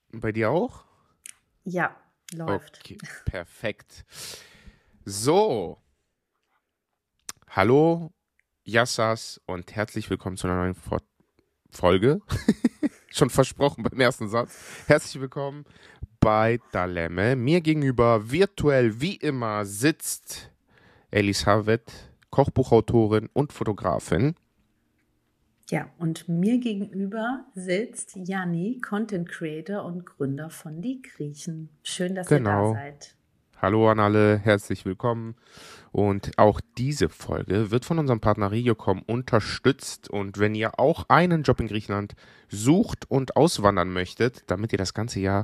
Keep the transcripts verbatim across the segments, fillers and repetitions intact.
Bei dir auch? Ja, läuft. Okay, perfekt. So, hallo Yassas und herzlich willkommen zu einer neuen Fo- Folge. Schon versprochen beim ersten Satz. Herzlich willkommen bei Dalemme. Mir gegenüber virtuell wie immer sitzt Elisabeth, Kochbuchautorin und Fotografin. Ja, und mir gegenüber sitzt Janni, Content Creator und Gründer von Die Griechen. Schön, dass ihr da Genau. seid. Hallo an alle, herzlich willkommen. Und auch diese Folge wird von unserem Partner Regiocom unterstützt. Und wenn ihr auch einen Job in Griechenland sucht und auswandern möchtet, damit ihr das ganze Jahr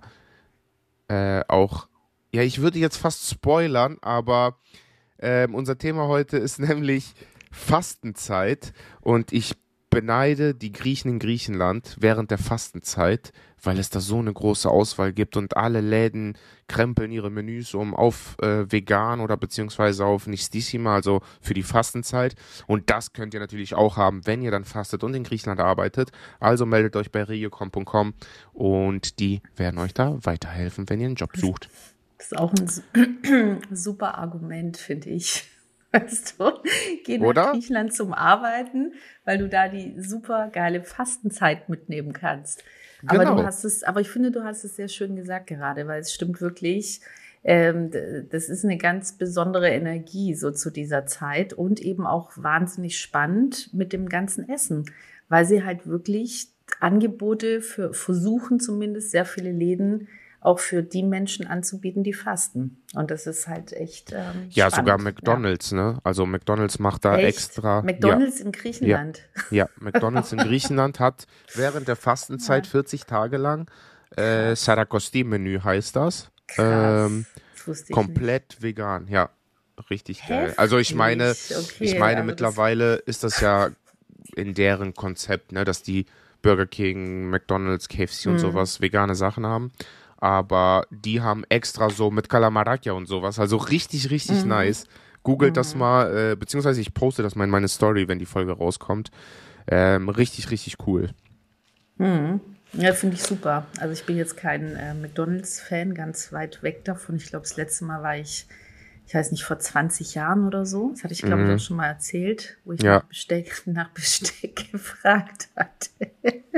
äh, auch, ja, ich würde jetzt fast spoilern, aber ähm, unser Thema heute ist nämlich Fastenzeit und ich beneide die Griechen in Griechenland während der Fastenzeit, weil es da so eine große Auswahl gibt und alle Läden krempeln ihre Menüs um auf äh, vegan oder beziehungsweise auf Nistissima, also für die Fastenzeit. Und das könnt ihr natürlich auch haben, wenn ihr dann fastet und in Griechenland arbeitet. Also meldet euch bei regiocom punkt com und die werden euch da weiterhelfen, wenn ihr einen Job sucht. Das ist auch ein su- super Argument, finde ich. Weißt du, geh nach Oder? Griechenland zum Arbeiten, weil du da die super geile Fastenzeit mitnehmen kannst. Aber du Genau. hast es, aber ich finde, du hast es sehr schön gesagt gerade, weil es stimmt wirklich. Ähm, d- das ist eine ganz besondere Energie so zu dieser Zeit und eben auch wahnsinnig spannend mit dem ganzen Essen, weil sie halt wirklich Angebote für versuchen zumindest sehr viele Läden auch für die Menschen anzubieten, die fasten. Und das ist halt echt ähm, Ja, sogar spannend. Ja. McDonald's, ne? Also McDonald's macht da Echt? extra, ja, McDonald's in ja, Griechenland. ja. McDonald's in Griechenland hat während der Fastenzeit Ja, vierzig Tage lang, äh, krass. Sarakosti-Menü heißt das, ähm, Krass. Das wusste ich nicht. komplett vegan, ja, richtig geil. Also ich meine, Heftig. ich Okay, meine, also das. mittlerweile ist das ja in deren Konzept, ne, dass die Burger King, McDonald's, K F C und Hm, sowas vegane Sachen haben. Aber die haben extra so mit Calamarakia und sowas. Also richtig, richtig mhm, nice. Googelt das mhm, mal, äh, beziehungsweise ich poste das mal in meine Story, wenn die Folge rauskommt. Ähm, richtig, richtig cool. mhm. Ja, finde ich super. Also ich bin jetzt kein äh, McDonald's-Fan, ganz weit weg davon. Ich glaube, das letzte Mal war ich, ich weiß nicht, vor zwanzig Jahren oder so. Das hatte ich, glaube ich, auch Mhm. schon mal erzählt, wo ich nach Ja, Besteck, nach Besteck gefragt hatte.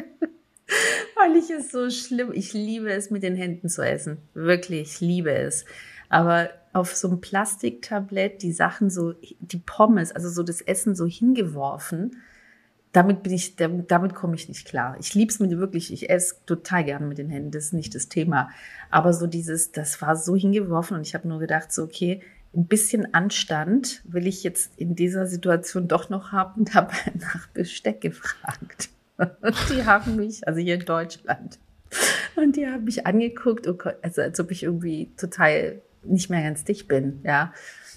Weil ich es so schlimm, ich liebe es, mit den Händen zu essen. Wirklich, ich liebe es. Aber auf so einem Plastiktablett die Sachen so, die Pommes, also so das Essen so hingeworfen, damit bin ich, damit, damit komme ich nicht klar. Ich liebe es mit wirklich, ich esse total gerne mit den Händen, das ist nicht das Thema. Aber so dieses, das war so hingeworfen und ich habe nur gedacht, so, okay, ein bisschen Anstand will ich jetzt in dieser Situation doch noch haben und habe nach Besteck gefragt. Und die haben mich, also hier in Deutschland, und die haben mich angeguckt, oh Gott, also als ob ich irgendwie total nicht mehr ganz dicht bin, ja.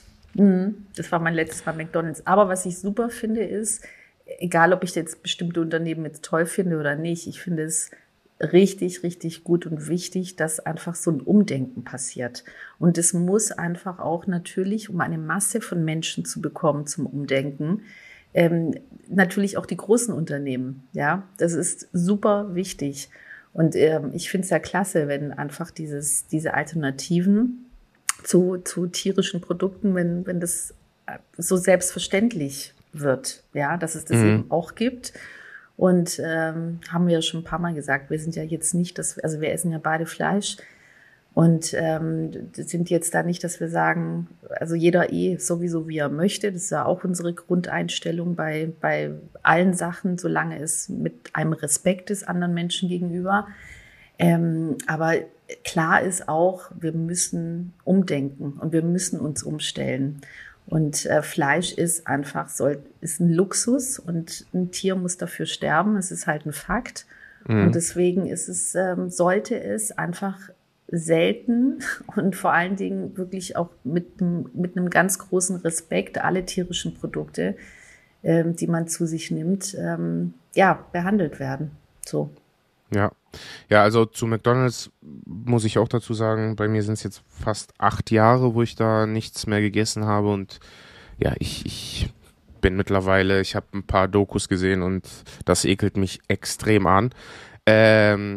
Mhm. Das war mein letztes Mal McDonald's. Aber was ich super finde, ist, egal ob ich jetzt bestimmte Unternehmen jetzt toll finde oder nicht, ich finde es richtig, richtig gut und wichtig, dass einfach so ein Umdenken passiert. Und es muss einfach auch natürlich, um eine Masse von Menschen zu bekommen zum Umdenken, ähm, natürlich auch die großen Unternehmen. Ja, das ist super wichtig. Und ähm, ich finde es ja klasse, wenn einfach dieses, diese Alternativen zu, zu tierischen Produkten, wenn, wenn das so selbstverständlich wird, ja, dass es das mhm. eben auch gibt. Und ähm, haben wir ja schon ein paar Mal gesagt, wir sind ja jetzt nicht, dass, also wir essen ja beide Fleisch und ähm, sind jetzt da nicht, dass wir sagen, also jeder eh sowieso wie er möchte. Das ist ja auch unsere Grundeinstellung bei, bei allen Sachen, solange es mit einem Respekt ist anderen Menschen gegenüber. Ähm, aber klar ist auch, wir müssen umdenken und wir müssen uns umstellen. Und äh, Fleisch ist einfach soll, ist ein Luxus und ein Tier muss dafür sterben. Es ist halt ein Fakt. Und Mhm. deswegen ist es, ähm, sollte es einfach selten und vor allen Dingen wirklich auch mit, mit einem ganz großen Respekt alle tierischen Produkte, ähm, die man zu sich nimmt, ähm, ja, behandelt werden. So. Ja. Ja, also zu McDonald's muss ich auch dazu sagen, bei mir sind es jetzt fast acht Jahre, wo ich da nichts mehr gegessen habe und ja, ich, ich bin mittlerweile, ich habe ein paar Dokus gesehen und das ekelt mich extrem an. Ähm,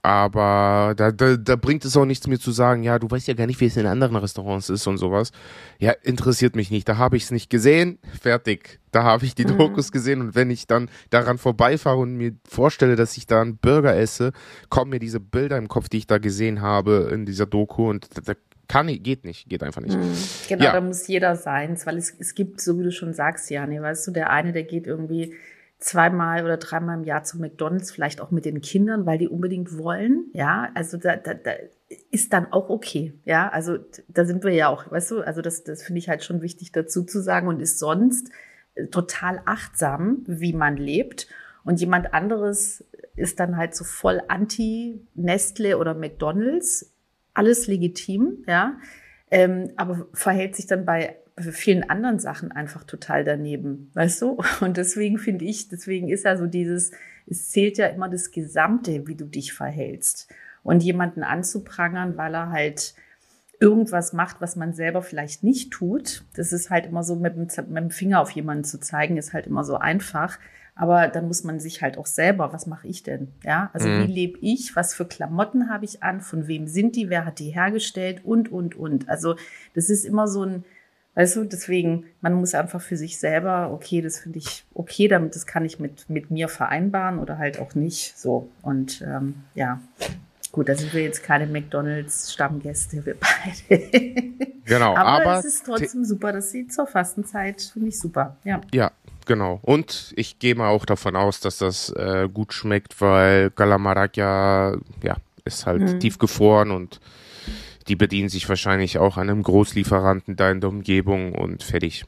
aber da, da, da bringt es auch nichts mir zu sagen, ja, du weißt ja gar nicht, wie es in anderen Restaurants ist und sowas. Ja, interessiert mich nicht. Da habe ich es nicht gesehen, fertig. Da habe ich die Mhm. Dokus gesehen und wenn ich dann daran vorbeifahre und mir vorstelle, dass ich da einen Burger esse, kommen mir diese Bilder im Kopf, die ich da gesehen habe in dieser Doku und da, da kann ich, geht nicht, geht einfach nicht. Mhm. Genau, Ja, da muss jeder seins, weil es, es gibt, so wie du schon sagst, Jani, weißt du, der eine, der geht irgendwie zweimal oder dreimal im Jahr zu McDonald's, vielleicht auch mit den Kindern, weil die unbedingt wollen, ja, also da, da, da ist dann auch okay, ja, also da sind wir ja auch, weißt du, also das, das finde ich halt schon wichtig dazu zu sagen und ist sonst äh, total achtsam, wie man lebt und jemand anderes ist dann halt so voll anti Nestle oder McDonald's, alles legitim, ja, ähm, aber verhält sich dann bei vielen anderen Sachen einfach total daneben, weißt du? Und deswegen finde ich, deswegen ist ja so dieses, es zählt ja immer das Gesamte, wie du dich verhältst. Und jemanden anzuprangern, weil er halt irgendwas macht, was man selber vielleicht nicht tut, das ist halt immer so, mit dem, mit dem Finger auf jemanden zu zeigen, ist halt immer so einfach. Aber dann muss man sich halt auch selber, was mache ich denn? Ja, also wie mhm. lebe ich? Was für Klamotten habe ich an? Von wem sind die? Wer hat die hergestellt? Und, und, und. Also das ist immer so ein, weißt du, deswegen, man muss einfach für sich selber, okay, das finde ich okay, damit das kann ich mit, mit mir vereinbaren oder halt auch nicht. So. Und ähm, ja, gut, da sind wir jetzt keine McDonalds-Stammgäste, wir beide. Genau, Aber aber es ist trotzdem super, dass sie zur Fastenzeit, finde ich super. Ja. ja, genau. Und ich gehe mal auch davon aus, dass das äh, gut schmeckt, weil Calamarac ja, ja, ist halt Mhm. tiefgefroren und die bedienen sich wahrscheinlich auch an einem Großlieferanten da in der Umgebung und fertig.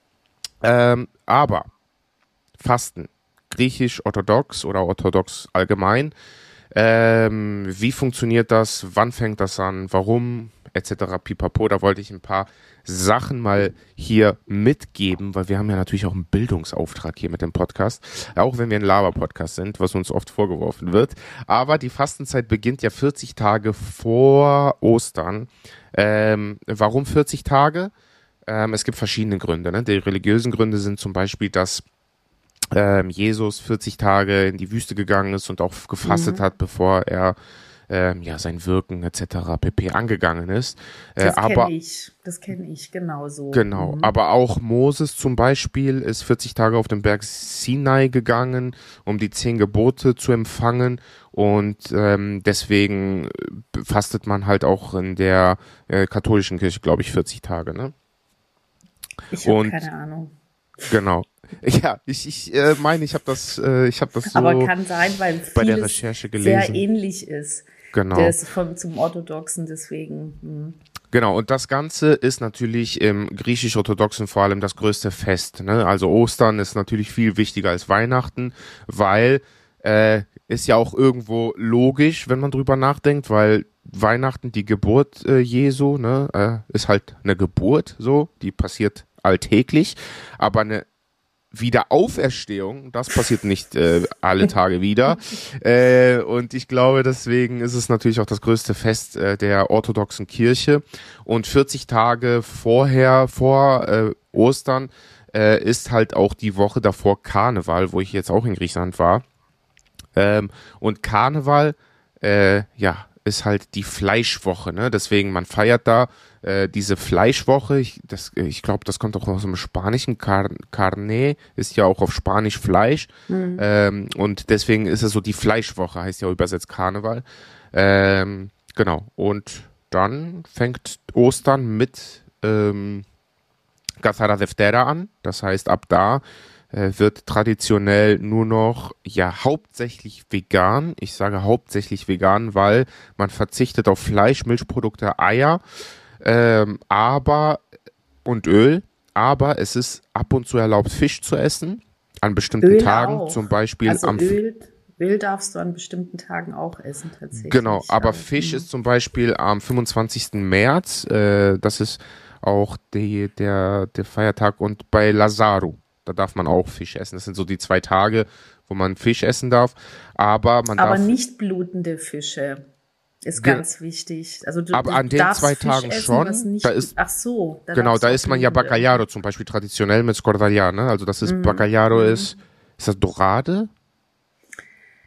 Ähm, aber Fasten, griechisch-orthodox oder orthodox allgemein, ähm, wie funktioniert das? Wann fängt das an? Warum? Etc. Pipapo. Da wollte ich ein paar Sachen mal hier mitgeben, weil wir haben ja natürlich auch einen Bildungsauftrag hier mit dem Podcast, auch wenn wir ein Laber-Podcast sind, was uns oft vorgeworfen wird. Aber die Fastenzeit beginnt ja vierzig Tage vor Ostern. Ähm, warum vierzig Tage? Ähm, es gibt verschiedene Gründe. Ne? Die religiösen Gründe sind zum Beispiel, dass ähm, Jesus vierzig Tage in die Wüste gegangen ist und auch gefastet Mhm. hat, bevor er ähm, ja sein Wirken et cetera pp. Angegangen ist. Äh, Das aber kenne ich, das kenne ich genauso. genau, Mhm. aber auch Moses zum Beispiel ist vierzig Tage auf den Berg Sinai gegangen, um die zehn Gebote zu empfangen und ähm, deswegen äh, fastet man halt auch in der äh, katholischen Kirche, glaube ich, vierzig Tage, ne? Ich habe Und keine Ahnung. genau. Ja, ich, ich äh, meine, ich habe das, äh, ich habe das Aber so kann sein, weil bei der vieles Recherche sehr gelesen. ähnlich ist. Genau. Das vom, zum Orthodoxen, deswegen. Mhm. Genau, und das Ganze ist natürlich im griechisch-orthodoxen vor allem das größte Fest. Ne? Also Ostern ist natürlich viel wichtiger als Weihnachten, weil äh, ist ja auch irgendwo logisch, wenn man drüber nachdenkt, weil Weihnachten, die Geburt äh, Jesu, ne, äh, ist halt eine Geburt, so, die passiert alltäglich, aber eine Wiederauferstehung, das passiert nicht äh, alle Tage wieder. Äh, und ich glaube, deswegen ist es natürlich auch das größte Fest äh, der orthodoxen Kirche. Und vierzig Tage vorher, vor äh, Ostern, äh, ist halt auch die Woche davor Karneval, wo ich jetzt auch in Griechenland war. Ähm, und Karneval, äh, ja, ist halt die Fleischwoche, ne? Deswegen, man feiert da äh, diese Fleischwoche. Ich, das, ich glaube, das kommt auch aus dem Spanischen. Car Carne ist ja auch auf Spanisch Fleisch. Mhm. Ähm, und deswegen ist es so die Fleischwoche, heißt ja übersetzt Karneval. Ähm, genau. Und dann fängt Ostern mit ähm, Gathara Deftera an. Das heißt, ab da äh, wird traditionell nur noch, ja, hauptsächlich vegan. Ich sage hauptsächlich vegan, weil man verzichtet auf Fleisch, Milchprodukte, Eier, ähm, aber und Öl. Aber es ist ab und zu erlaubt, Fisch zu essen. An bestimmten Öl Tagen, auch. zum Beispiel Also am F- Öl, Öl darfst du an bestimmten Tagen auch essen, tatsächlich. Genau, aber Ja. Fisch Mhm. ist zum Beispiel am fünfundzwanzigsten März, äh, das ist auch die, der, der Feiertag, und bei Lazaru, da darf man auch Fisch essen. Das sind so die zwei Tage, wo man Fisch essen darf, aber man Aber darf, nicht blutende Fische. Ist Ge- ganz wichtig. Also du, aber du an den darfst zwei Fisch Tagen essen, schon, was nicht. da ist, Ach so, da genau, darfst da du auch isst man ja blutende. Bacalhau zum Beispiel traditionell mit Scordalla, ne? Also das ist, Mhm. Bacalhau Mhm. ist, ist das Dorade?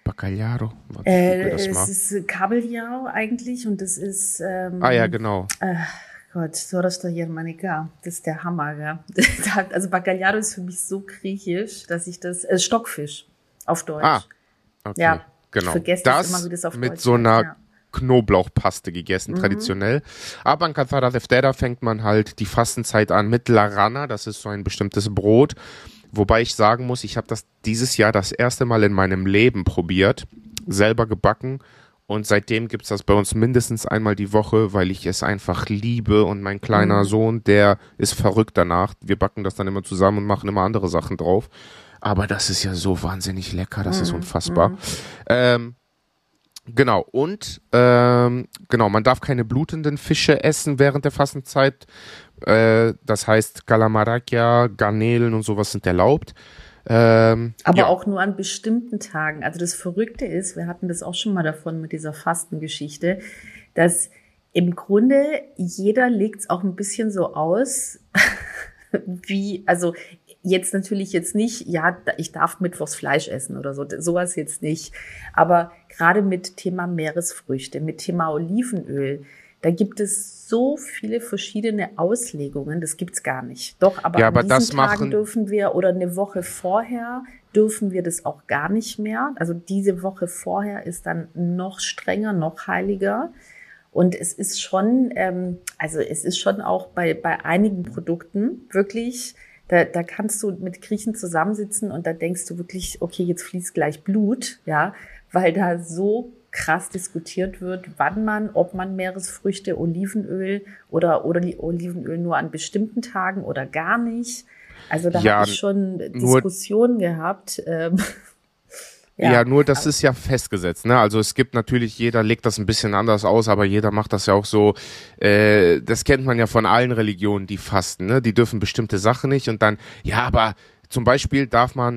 Bacalharo? Warte, ich google Äh, das es mal. ist Kabeljau eigentlich und das ist, Ah ja, ähm, genau. äh, Gott, Sorosta Germanica, das ist der Hammer, gell? Also Bacalhau ist für mich so griechisch, dass ich das, äh, Stockfisch auf Ah, Deutsch. okay, Ja, ich genau. vergesse das immer, wie Das das auf mit Deutsch so heißt, einer ja. Knoblauchpaste gegessen, Mhm. traditionell. Aber an Cathara Deftera fängt man halt die Fastenzeit an mit Larana, das ist so ein bestimmtes Brot. Wobei ich sagen muss, ich habe das dieses Jahr das erste Mal in meinem Leben probiert, selber gebacken. Und seitdem gibt's das bei uns mindestens einmal die Woche, weil ich es einfach liebe. Und mein kleiner Mhm. Sohn, der ist verrückt danach. Wir backen das dann immer zusammen und machen immer andere Sachen drauf. Aber das ist ja so wahnsinnig lecker, das ist Mhm. unfassbar. Mhm. Ähm, genau, und ähm, genau, man darf keine blutenden Fische essen während der Fastenzeit. Äh, das heißt, Calamaracia, Garnelen und sowas sind erlaubt. Ähm, Aber ja, auch nur an bestimmten Tagen. Also das Verrückte ist, wir hatten das auch schon mal davon mit dieser Fastengeschichte, dass im Grunde jeder legt es auch ein bisschen so aus, wie, also jetzt natürlich jetzt nicht, ja, ich darf mittwochs Fleisch essen oder so, sowas jetzt nicht. Aber gerade mit Thema Meeresfrüchte, mit Thema Olivenöl, da gibt es so viele verschiedene Auslegungen, das gibt's gar nicht. Doch, aber ja, an aber diesen das Tagen machen, dürfen wir oder eine Woche vorher dürfen wir das auch gar nicht mehr. Also diese Woche vorher ist dann noch strenger, noch heiliger. Und es ist schon, ähm, also es ist schon auch bei, bei einigen Produkten wirklich, da, da kannst du mit Griechen zusammensitzen und da denkst du wirklich, okay, jetzt fließt gleich Blut, ja, weil da so krass diskutiert wird, wann man, ob man Meeresfrüchte, Olivenöl oder, oder die Olivenöl nur an bestimmten Tagen oder gar nicht. Also da habe ja, ich schon nur Diskussionen gehabt. Ähm, Ja, ja, nur das aber, ist ja festgesetzt, ne? Also es gibt natürlich, jeder legt das ein bisschen anders aus, aber jeder macht das ja auch so, äh, das kennt man ja von allen Religionen, die fasten, ne? Die dürfen bestimmte Sachen nicht und dann, ja, aber zum Beispiel darf man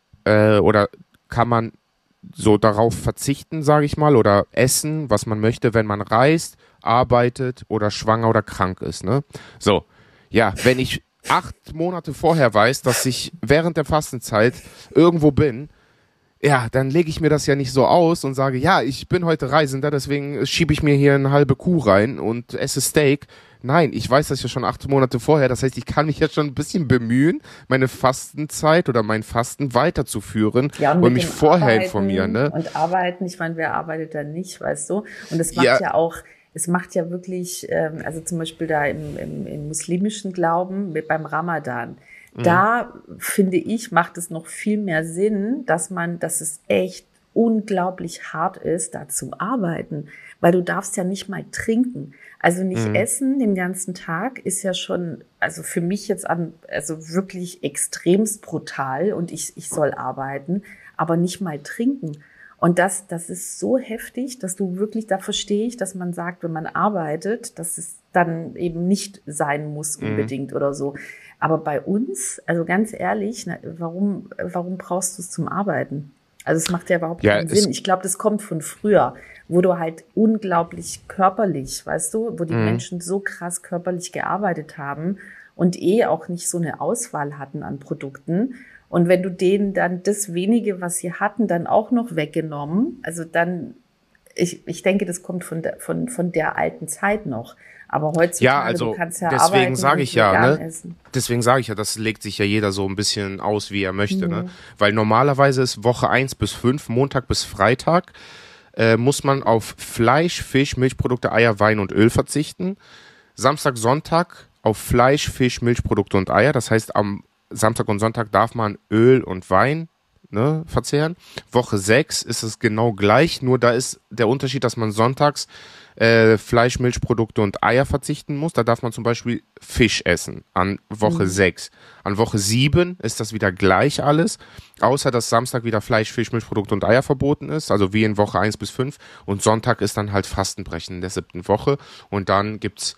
äh, oder kann man so darauf verzichten, sage ich mal, oder essen, was man möchte, wenn man reist, arbeitet oder schwanger oder krank ist, ne? So, ja, wenn ich acht Monate vorher weiß, dass ich während der Fastenzeit irgendwo bin, ja, dann lege ich mir das ja nicht so aus und sage, ja, ich bin heute Reisender, deswegen schiebe ich mir hier eine halbe Kuh rein und esse Steak. Nein, ich weiß das ja schon acht Monate vorher. Das heißt, ich kann mich jetzt schon ein bisschen bemühen, meine Fastenzeit oder mein Fasten weiterzuführen ja, und und mit mich dem vorher informieren, Arbeiten ne? und Arbeiten, ich meine, wer arbeitet da nicht, weißt du? Und es macht Ja, ja auch, es macht ja wirklich, ähm, also zum Beispiel da im, im, im muslimischen Glauben mit, beim Ramadan, mhm. da finde ich, macht es noch viel mehr Sinn, dass man, dass es echt unglaublich hart ist, da zu arbeiten, weil du darfst ja nicht mal trinken. Also nicht Mhm. essen den ganzen Tag ist ja schon, also für mich jetzt an, also wirklich extremst brutal und ich, ich soll arbeiten, aber nicht mal trinken. Und das, das ist so heftig, dass du wirklich, da verstehe ich, dass man sagt, wenn man arbeitet, dass es dann eben nicht sein muss Mhm. unbedingt oder so. Aber bei uns, also ganz ehrlich, na, warum, warum brauchst du es zum Arbeiten? Also es macht ja überhaupt Ja, keinen Sinn. es, Ich glaube, das kommt von früher, wo du halt unglaublich körperlich, weißt du, wo die mhm. Menschen so krass körperlich gearbeitet haben und eh auch nicht so eine Auswahl hatten an Produkten. Und wenn du denen dann das wenige, was sie hatten, dann auch noch weggenommen, also dann, ich, ich denke, das kommt von der, von, von der alten Zeit noch. Aber Ja, heutzutage, du also kannst ja deswegen arbeiten sage und ich ja, vegan ne? essen. Deswegen sage ich ja, das legt sich ja jeder so ein bisschen aus, wie er möchte, ne? Mhm. Weil normalerweise ist Woche eins bis fünf, Montag bis Freitag, äh, muss man auf Fleisch, Fisch, Milchprodukte, Eier, Wein und Öl verzichten. Samstag, Sonntag auf Fleisch, Fisch, Milchprodukte und Eier. Das heißt, am Samstag und Sonntag darf man Öl und Wein, ne, verzehren. Woche sechs ist es genau gleich, nur da ist der Unterschied, dass man sonntags äh, Fleisch, Milchprodukte und Eier verzichten muss. Da darf man zum Beispiel Fisch essen an Woche Mhm. sechs. An Woche sieben ist das wieder gleich alles, außer dass Samstag wieder Fleisch, Fisch, Milchprodukte und Eier verboten ist, also wie in Woche eins bis fünf. Und Sonntag ist dann halt Fastenbrechen in der siebten Woche. Und dann gibt's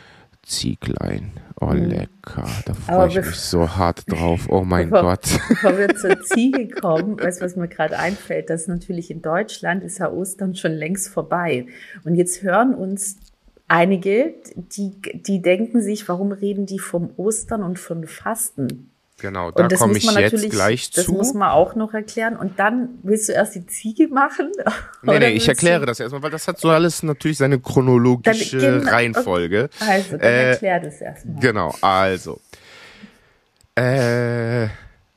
Zieglein. Oh, Mhm. lecker. Da freue Aber ich mich bevor, so hart drauf. Oh mein bevor, Gott. bevor wir zur Ziege kommen, weißt du, was mir gerade einfällt, dass natürlich in Deutschland ist ja Ostern schon längst vorbei. Und jetzt hören uns einige, die, die denken sich, warum reden die vom Ostern und vom Fasten? Genau, da komme ich jetzt gleich zu. Das muss man auch noch erklären. Und dann willst du erst die Ziege machen? Nee, nee, ich erkläre du? das erstmal, weil das hat so alles natürlich seine chronologische dann, genau, Reihenfolge. Okay. Also, dann äh, erklär das erstmal. Genau, also. Äh...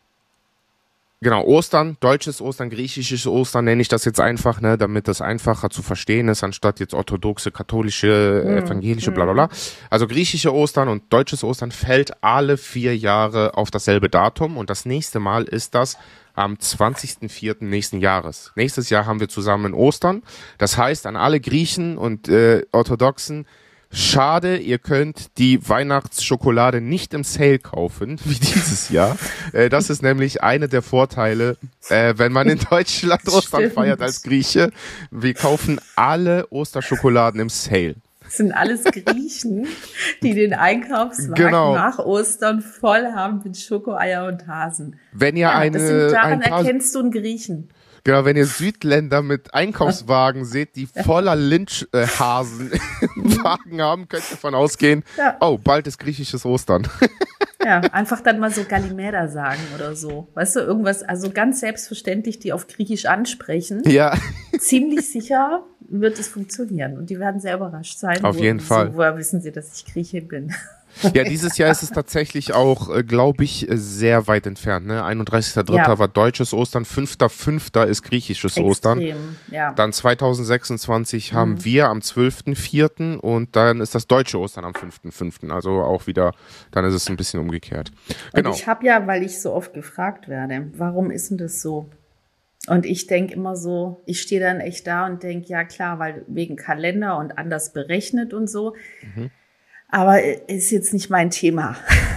Genau, Ostern, deutsches Ostern, griechisches Ostern nenne ich das jetzt einfach, ne, damit das einfacher zu verstehen ist, anstatt jetzt orthodoxe, katholische, mm, evangelische, mm. bla bla bla. Also griechische Ostern und deutsches Ostern fällt alle vier Jahre auf dasselbe Datum und das nächste Mal ist das am zwanzigsten vierten nächsten Jahres. Nächstes Jahr haben wir zusammen Ostern. Das heißt, an alle Griechen und äh, Orthodoxen, schade, ihr könnt die Weihnachtsschokolade nicht im Sale kaufen, wie dieses Jahr. Äh, das ist nämlich eine der Vorteile, äh, wenn man in Deutschland Ostern Stimmt. feiert als Grieche. Wir kaufen alle Osterschokoladen im Sale. Das sind alles Griechen, die den Einkaufswagen genau. nach Ostern voll haben mit Schokoeier und Hasen. Wenn ihr ja, eine, das sind, daran ein paar, erkennst du einen Griechen. Genau, wenn ihr Südländer mit Einkaufswagen seht, die voller Lynchhasen äh, im Wagen haben, könnt ihr davon ausgehen, ja. oh, bald ist griechisches Ostern. Ja, einfach dann mal so Galimera sagen oder so. Weißt du, irgendwas, also ganz selbstverständlich, die auf Griechisch ansprechen. Ja. Ziemlich sicher wird es funktionieren und die werden sehr überrascht sein. Auf jeden Fall. So, woher wissen sie, dass ich Grieche bin? Ja, dieses Jahr ist es tatsächlich auch, äh, glaube ich, sehr weit entfernt. Ne? einunddreißigster dritter Ja. war deutsches Ostern, fünfter fünfter ist griechisches Extrem, Ostern. Ja. Dann zweitausendsechsundzwanzig mhm. haben wir am zwölften vierten und dann ist das deutsche Ostern am fünften fünften Also auch wieder, dann ist es ein bisschen umgekehrt. Genau. Und ich habe ja, weil ich so oft gefragt werde, warum ist denn das so? Und ich denke immer so, ich stehe dann echt da und denke, ja klar, weil wegen Kalender und anders berechnet und so. Mhm. Aber ist jetzt nicht mein Thema.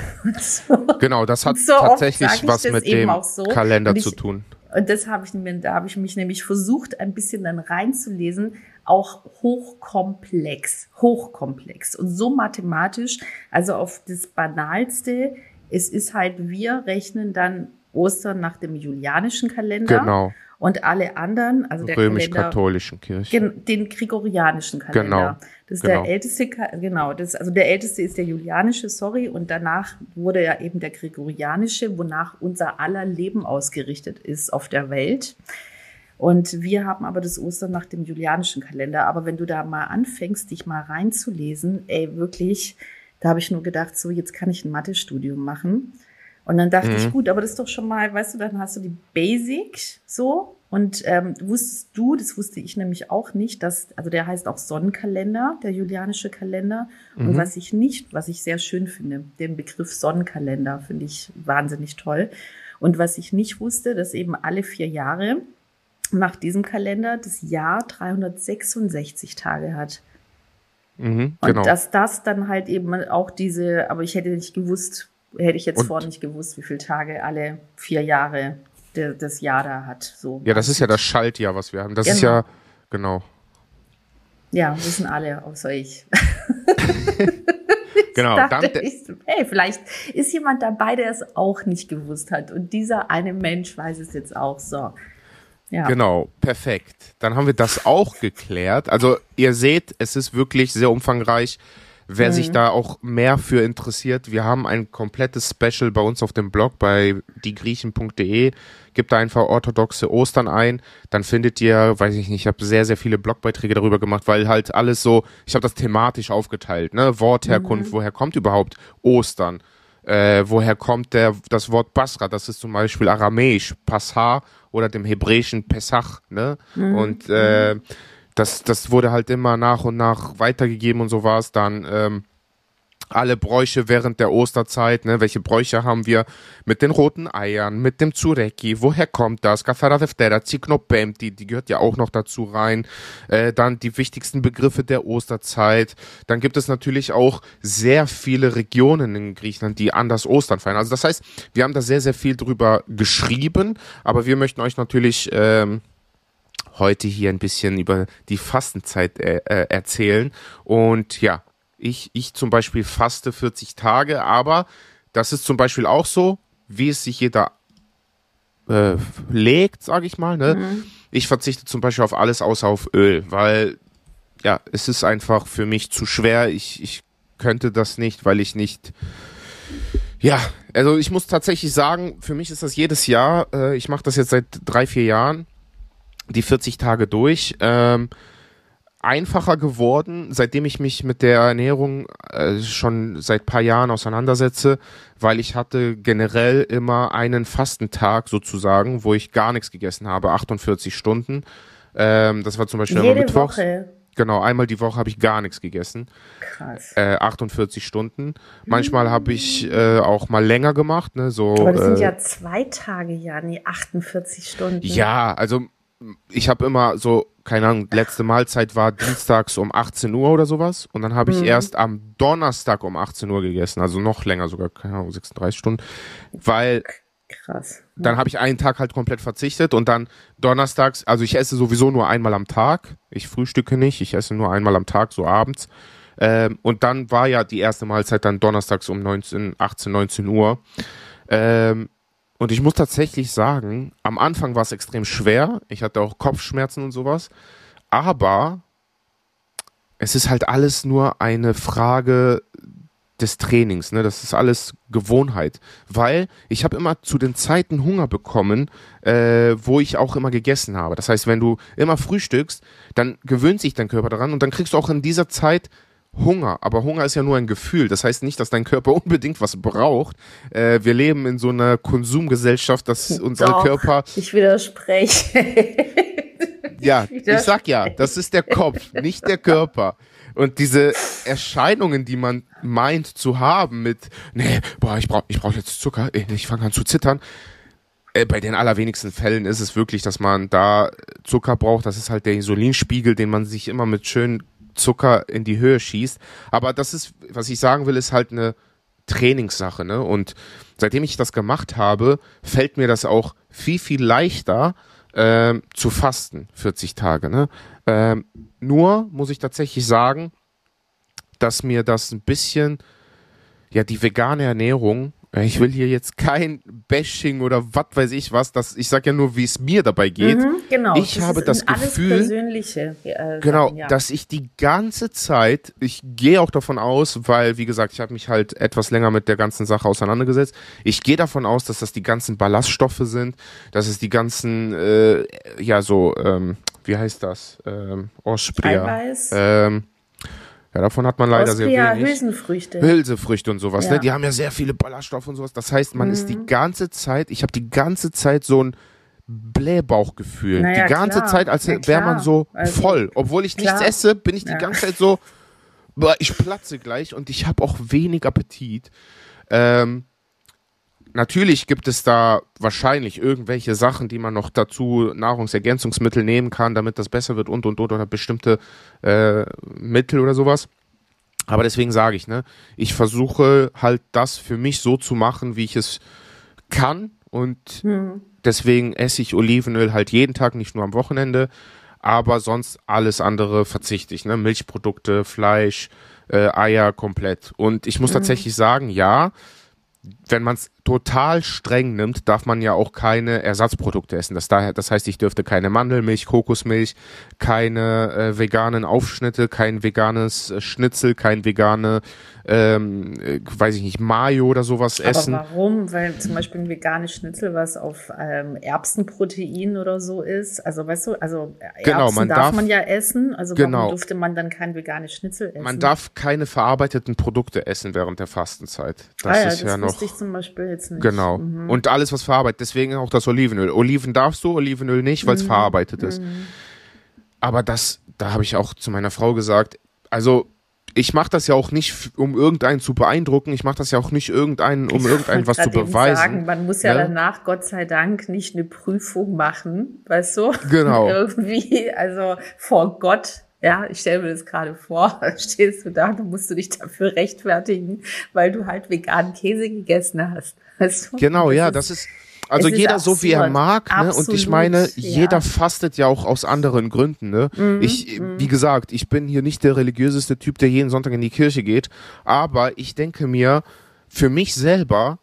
So. Genau, das hat so tatsächlich was mit dem so. Kalender ich, zu tun. Und das habe ich mir, da habe ich mich nämlich versucht, ein bisschen dann reinzulesen, auch hochkomplex, hochkomplex und so mathematisch, also auf das Banalste. Es ist halt, wir rechnen dann Ostern nach dem julianischen Kalender. Genau. Und alle anderen, also der römisch-katholischen Kirche. Den gregorianischen Kalender. Genau. Das ist genau. der älteste, genau, das, also der älteste ist der julianische, sorry, und danach wurde ja eben der gregorianische, wonach unser aller Leben ausgerichtet ist auf der Welt. Und wir haben aber das Ostern nach dem julianischen Kalender. Aber wenn du da mal anfängst, dich mal reinzulesen, ey, wirklich, da habe ich nur gedacht, so, jetzt kann ich ein Mathestudium machen. Und dann dachte mhm. ich, gut, aber das ist doch schon mal, weißt du, dann hast du die Basic so und ähm, wusstest du, das wusste ich nämlich auch nicht, dass, also der heißt auch Sonnenkalender, der julianische Kalender. Mhm. Und was ich nicht, was ich sehr schön finde, den Begriff Sonnenkalender finde ich wahnsinnig toll. Und was ich nicht wusste, dass eben alle vier Jahre nach diesem Kalender das Jahr dreihundertsechsundsechzig Tage hat. Mhm, und genau. dass das dann halt eben auch diese, aber ich hätte nicht gewusst, hätte ich jetzt und vorher nicht gewusst, wie viele Tage alle vier Jahre de, das Jahr da hat. So. Ja, das ist ja das Schaltjahr, was wir haben. Das genau. ist ja, genau. Ja, wissen alle, außer ich. Genau. Dachte dann, ich, hey, vielleicht ist jemand dabei, der es auch nicht gewusst hat. Und dieser eine Mensch weiß es jetzt auch so. Ja. Genau, perfekt. Dann haben wir das auch geklärt. Also ihr seht, es ist wirklich sehr umfangreich. Wer mhm. sich da auch mehr für interessiert, wir haben ein komplettes Special bei uns auf dem Blog bei diegriechen punkt de. Gebt da einfach orthodoxe Ostern ein, dann findet ihr, weiß ich nicht, ich habe sehr, sehr viele Blogbeiträge darüber gemacht, weil halt alles so, ich habe das thematisch aufgeteilt, ne, Wortherkunft, mhm. woher kommt überhaupt Ostern? Äh, woher kommt der, das Wort Basra? Das ist zum Beispiel aramäisch, Passah oder dem hebräischen Pesach, ne? Mhm. Und äh, Das, das wurde halt immer nach und nach weitergegeben und so war es dann. Ähm, alle Bräuche während der Osterzeit, ne? Welche Bräuche haben wir? Mit den roten Eiern, mit dem Tsureki, woher kommt das? Kathara Deftera, Zyklopemti, die gehört ja auch noch dazu rein. Äh, dann die wichtigsten Begriffe der Osterzeit. Dann gibt es natürlich auch sehr viele Regionen in Griechenland, die anders Ostern feiern. Also das heißt, wir haben da sehr, sehr viel drüber geschrieben, aber wir möchten euch natürlich ähm, heute hier ein bisschen über die Fastenzeit äh, äh, erzählen. Und ja, ich, ich zum Beispiel faste vierzig Tage, aber das ist zum Beispiel auch so, wie es sich jeder äh, legt, sage ich mal. Ne? Mhm. Ich verzichte zum Beispiel auf alles außer auf Öl, weil ja, es ist einfach für mich zu schwer. Ich, ich könnte das nicht, weil ich nicht... Ja, also ich muss tatsächlich sagen, für mich ist das jedes Jahr, äh, ich mache das jetzt seit drei, vier Jahren, die vierzig Tage durch, ähm, einfacher geworden, seitdem ich mich mit der Ernährung äh, schon seit paar Jahren auseinandersetze, weil ich hatte generell immer einen Fastentag sozusagen, wo ich gar nichts gegessen habe, achtundvierzig Stunden. Ähm, das war zum Beispiel immer Jede mittwochs. Woche. Genau, einmal die Woche habe ich gar nichts gegessen. Krass. Äh, achtundvierzig Stunden. Manchmal habe ich äh, auch mal länger gemacht, ne, so. Aber das sind äh, ja zwei Tage, ja, nee, achtundvierzig Stunden. Ja, also ich habe immer so, keine Ahnung, letzte Mahlzeit war dienstags um achtzehn Uhr oder sowas und dann habe ich Mhm. erst am Donnerstag um achtzehn Uhr gegessen, also noch länger sogar, keine Ahnung, sechsunddreißig Stunden, weil Krass. dann habe ich einen Tag halt komplett verzichtet und dann donnerstags, also ich esse sowieso nur einmal am Tag, ich frühstücke nicht, ich esse nur einmal am Tag, so abends. Ähm, und dann war ja die erste Mahlzeit dann donnerstags um neunzehn, achtzehn, neunzehn Uhr. Ähm, und ich muss tatsächlich sagen, am Anfang war es extrem schwer, ich hatte auch Kopfschmerzen und sowas, aber es ist halt alles nur eine Frage des Trainings, ne? Das ist alles Gewohnheit, weil ich habe immer zu den Zeiten Hunger bekommen, äh, wo ich auch immer gegessen habe. Das heißt, wenn du immer frühstückst, dann gewöhnt sich dein Körper daran und dann kriegst du auch in dieser Zeit Hunger. Aber Hunger ist ja nur ein Gefühl. Das heißt nicht, dass dein Körper unbedingt was braucht. Äh, wir leben in so einer Konsumgesellschaft, dass unsere Doch, Körper... Ich widerspreche. Ja, ich sag ja, das ist der Kopf, nicht der Körper. Und diese Erscheinungen, die man meint zu haben mit, nee, boah, ich brauch, ich brauch jetzt Zucker, ich fange an zu zittern. Äh, bei den allerwenigsten Fällen ist es wirklich, dass man da Zucker braucht. Das ist halt der Insulinspiegel, den man sich immer mit schön Zucker in die Höhe schießt. Aber das ist, was ich sagen will, ist halt eine Trainingssache, ne? Und seitdem ich das gemacht habe, fällt mir das auch viel, viel leichter, ähm, zu fasten, vierzig Tage, ne? Ähm, nur muss ich tatsächlich sagen, dass mir das ein bisschen, ja, die vegane Ernährung, äh, ich will hier jetzt kein Bashing oder was weiß ich was, das, ich sag ja nur, wie es mir dabei geht. Mhm, genau. Ich das habe ist das alles Gefühl, persönliche, äh, genau, Sachen, ja. dass ich die ganze Zeit, ich gehe auch davon aus, weil, wie gesagt, ich habe mich halt etwas länger mit der ganzen Sache auseinandergesetzt. Ich gehe davon aus, dass das die ganzen Ballaststoffe sind, dass es die ganzen, äh, ja, so, ähm, wie heißt das? Ähm, Osprey. Eiweiß. Ähm, ja, davon hat man leider Austria, sehr wenig. Hülsenfrüchte. Hülsefrüchte und sowas, Ja. ne? Die haben ja sehr viele Ballaststoffe und sowas. Das heißt, man Mhm. ist die ganze Zeit, ich habe die ganze Zeit so ein Blähbauchgefühl. Naja, die ganze klar. Zeit, als Ja, wäre man klar. so Also, voll. Obwohl ich nichts klar. esse, bin ich die Ja. ganze Zeit so, boah, ich platze gleich und ich habe auch wenig Appetit. Ähm, natürlich gibt es da wahrscheinlich irgendwelche Sachen, die man noch dazu Nahrungsergänzungsmittel nehmen kann, damit das besser wird und und und oder bestimmte äh, Mittel oder sowas. Aber deswegen sage ich, ne, ich versuche halt das für mich so zu machen, wie ich es kann und Hm. deswegen esse ich Olivenöl halt jeden Tag, nicht nur am Wochenende, aber sonst alles andere verzichte ich, ne, Milchprodukte, Fleisch, äh, Eier komplett. Und ich muss Mhm. tatsächlich sagen, ja, wenn man es total streng nimmt, darf man ja auch keine Ersatzprodukte essen. Das, daher, das heißt, ich dürfte keine Mandelmilch, Kokosmilch, keine äh, veganen Aufschnitte, kein veganes äh, Schnitzel, kein vegane, ähm, äh, weiß ich nicht, Mayo oder sowas essen. Aber warum? Weil zum Beispiel ein veganes Schnitzel, was auf ähm, Erbsenprotein oder so ist, also weißt du, also Erbsen Genau, man darf, darf- man ja essen, also Genau. warum dürfte man dann kein veganes Schnitzel essen? Man darf keine verarbeiteten Produkte essen während der Fastenzeit. Das ah, ja, ist das ja noch. wusste ich zum Beispiel jetzt nicht. Genau. Mhm. Und alles, was verarbeitet. Deswegen auch das Olivenöl. Oliven darfst du, Olivenöl nicht, weil es Mhm. verarbeitet ist. Mhm. Aber das, da habe ich auch zu meiner Frau gesagt, also ich mache das ja auch nicht, f- um irgendeinen zu beeindrucken. Ich mache das ja auch nicht irgendeinen, um Ich irgendeinen was wollte zu grad eben beweisen. Sagen, man muss ja ne? danach, Gott sei Dank, nicht eine Prüfung machen, weißt du? Genau. Irgendwie, also vor Gott. Ja, ich stelle mir das gerade vor, stehst du da, du musst du dich dafür rechtfertigen, weil du halt veganen Käse gegessen hast. Weißt du? Genau, Das ja, ist- das ist, also es ist jeder so wie er absurd. mag, ne? Und ich Absolut, meine, ja. jeder fastet ja auch aus anderen Gründen, ne? Ich, wie gesagt, ich bin hier nicht der religiöseste Typ, der jeden Sonntag in die Kirche geht, aber ich denke mir, für mich selber,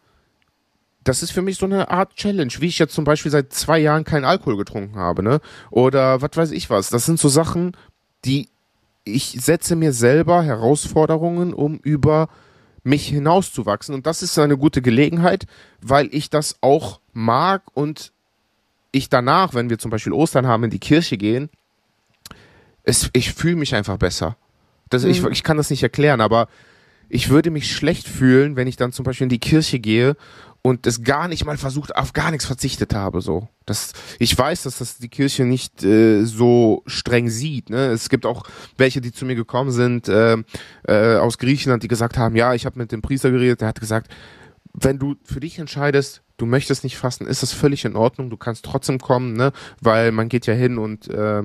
das ist für mich so eine Art Challenge, wie ich jetzt zum Beispiel seit zwei Jahren keinen Alkohol getrunken habe, ne? Oder was weiß ich was. Das sind so Sachen, die ich setze mir selber Herausforderungen, um über mich hinauszuwachsen. Und das ist eine gute Gelegenheit, weil ich das auch mag und ich danach, wenn wir zum Beispiel Ostern haben, in die Kirche gehen, es, ich fühle mich einfach besser. Das, ich, Mhm. ich kann das nicht erklären, aber ich würde mich schlecht fühlen, wenn ich dann zum Beispiel in die Kirche gehe und es gar nicht mal versucht, auf gar nichts verzichtet habe. So, das, ich weiß, dass das die Kirche nicht äh, so streng sieht. Ne? Es gibt auch welche, die zu mir gekommen sind äh, äh, aus Griechenland, die gesagt haben, ja, ich habe mit dem Priester geredet, der hat gesagt, wenn du für dich entscheidest, du möchtest nicht fasten, ist das völlig in Ordnung, du kannst trotzdem kommen, ne? Weil man geht ja hin und äh,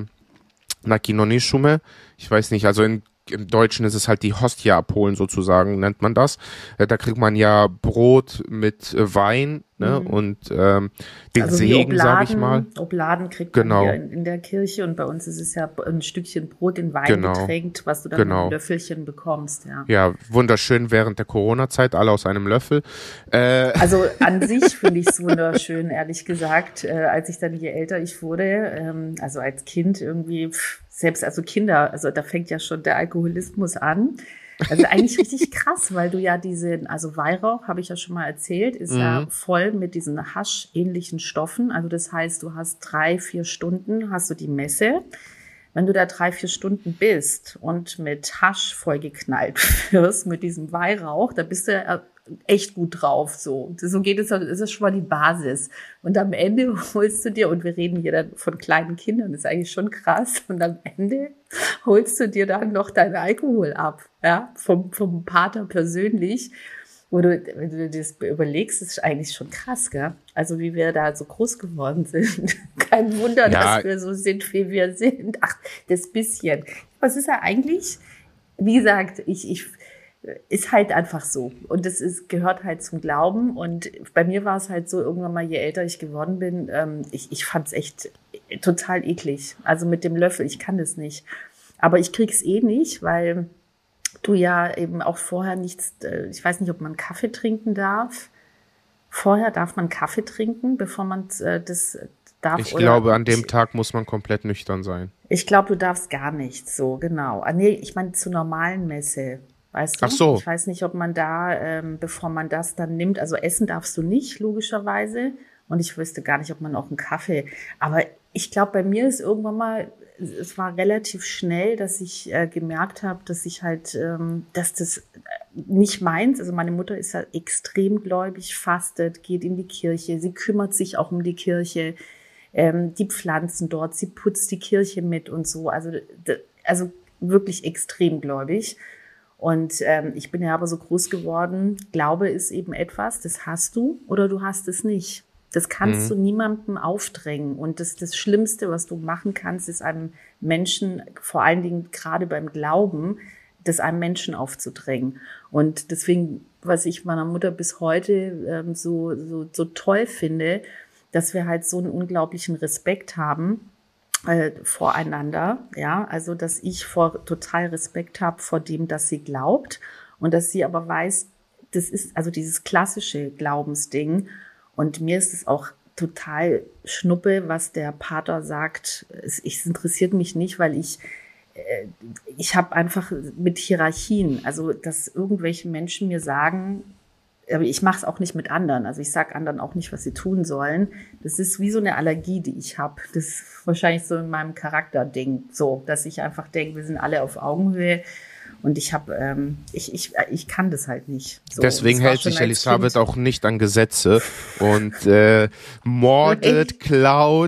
na Kinonischume, ich weiß nicht, also in, im Deutschen ist es halt die Hostia abholen sozusagen, nennt man das. Äh, da kriegt man ja Brot mit äh, Wein, ne? Mhm. Und ähm, den Also wie Segen, sag ich mal. Obladen, Obladen kriegt man hier Genau, in, in der Kirche und bei uns ist es ja ein Stückchen Brot in Wein genau, getränkt, was du dann mit einem genau. Löffelchen bekommst, ja. Ja, wunderschön während der Corona-Zeit, alle aus einem Löffel. Äh, Also an sich finde ich es wunderschön, ehrlich gesagt, äh, als ich dann, je älter ich wurde, ähm, also als Kind irgendwie, pff, selbst also Kinder, also da fängt ja schon der Alkoholismus an. Also eigentlich richtig krass, weil du ja diese, also Weihrauch, habe ich ja schon mal erzählt, ist ja mhm, voll mit diesen Hasch-ähnlichen Stoffen. Also das heißt, du hast drei, vier Stunden, hast du die Messe. Wenn du da drei, vier Stunden bist und mit Hasch vollgeknallt wirst, mit diesem Weihrauch, da bist du ja echt gut drauf. So, so geht es, das ist schon mal die Basis. Und am Ende holst du dir, und wir reden hier dann von kleinen Kindern, das ist eigentlich schon krass, und am Ende holst du dir dann noch deinen Alkohol ab, ja, vom, vom Pater persönlich. Wo du, wenn du dir das überlegst, ist eigentlich schon krass, gell? Also wie wir da so groß geworden sind. Kein Wunder, ja, dass wir so sind, wie wir sind. Ach, das bisschen. Was ist ja eigentlich, wie gesagt, ich, ich, ist halt einfach so. Und das ist, gehört halt zum Glauben. Und bei mir war es halt so, irgendwann mal, je älter ich geworden bin, ähm, ich, ich fand es echt total eklig. Also mit dem Löffel, ich kann das nicht. Aber ich krieg's eh nicht, weil du ja eben auch vorher nichts, äh, ich weiß nicht, ob man Kaffee trinken darf. Vorher darf man Kaffee trinken, bevor man äh, das darf. ich Oder glaube, an dem ich, Tag muss man komplett nüchtern sein. ich glaube, du darfst gar nichts, so genau. Ah, nee, ich meine zur normalen Messe, weißt Ach du? so, Ich weiß nicht, ob man da, ähm, bevor man das dann nimmt, also essen darfst du nicht, logischerweise. Und ich wüsste gar nicht, ob man auch einen Kaffee. Aber ich glaube, bei mir ist irgendwann mal, es war relativ schnell, dass ich äh, gemerkt habe, dass ich halt, ähm, dass das nicht meins. Also meine Mutter ist ja extrem gläubig, fastet, geht in die Kirche, sie kümmert sich auch um die Kirche, ähm, die Pflanzen dort, sie putzt die Kirche mit und so. Also, d- also wirklich extrem gläubig. Und ähm, ich bin ja aber so groß geworden, Glaube ist eben etwas, das hast du oder du hast es nicht. Das kannst mhm. du niemandem aufdrängen. Und das, das Schlimmste, was du machen kannst, ist einem Menschen, vor allen Dingen gerade beim Glauben, das einem Menschen aufzudrängen. Und deswegen, was ich meiner Mutter bis heute ähm, so, so, so toll finde, dass wir halt so einen unglaublichen Respekt haben äh, voreinander. Ja, also dass ich vor, total Respekt habe vor dem, dass sie glaubt und dass sie aber weiß, das ist also dieses klassische Glaubensding. Und mir ist es auch total schnuppe, was der Pater sagt. Es, es interessiert mich nicht, weil ich, äh, ich habe einfach mit Hierarchien, also dass irgendwelche Menschen mir sagen, aber ich mache es auch nicht mit anderen. Also ich sage anderen auch nicht, was sie tun sollen. Das ist wie so eine Allergie, die ich habe. Das ist wahrscheinlich so in meinem Charakterding, so, dass ich einfach denke, wir sind alle auf Augenhöhe. Und ich habe, ähm, ich, ich, ich kann das halt nicht. So, Deswegen hält sich Elisabeth kind. auch nicht an Gesetze und äh, mordet, klaut.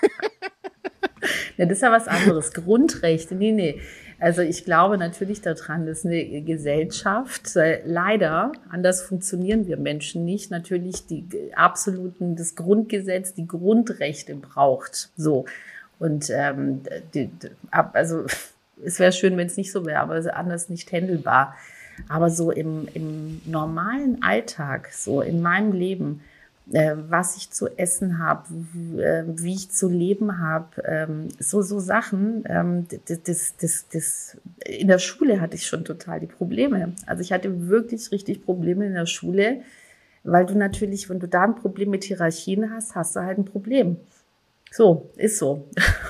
Ja, das ist ja was anderes. Grundrechte, nee, nee. Also ich glaube natürlich daran, dass eine Gesellschaft, leider, anders funktionieren wir Menschen nicht, natürlich die absoluten, das Grundgesetz, die Grundrechte braucht. So. Und ähm, die, also es wäre schön, wenn es nicht so wäre, aber es ist anders nicht händelbar. Aber so im, im normalen Alltag, so in meinem Leben, äh, was ich zu essen habe, äh, wie ich zu leben habe, ähm, so so Sachen, ähm, das, das, das, das, in der Schule hatte ich schon total die Probleme. Also ich hatte wirklich richtig Probleme in der Schule, weil du natürlich, wenn du da ein Problem mit Hierarchien hast, hast du halt ein Problem. So, ist so.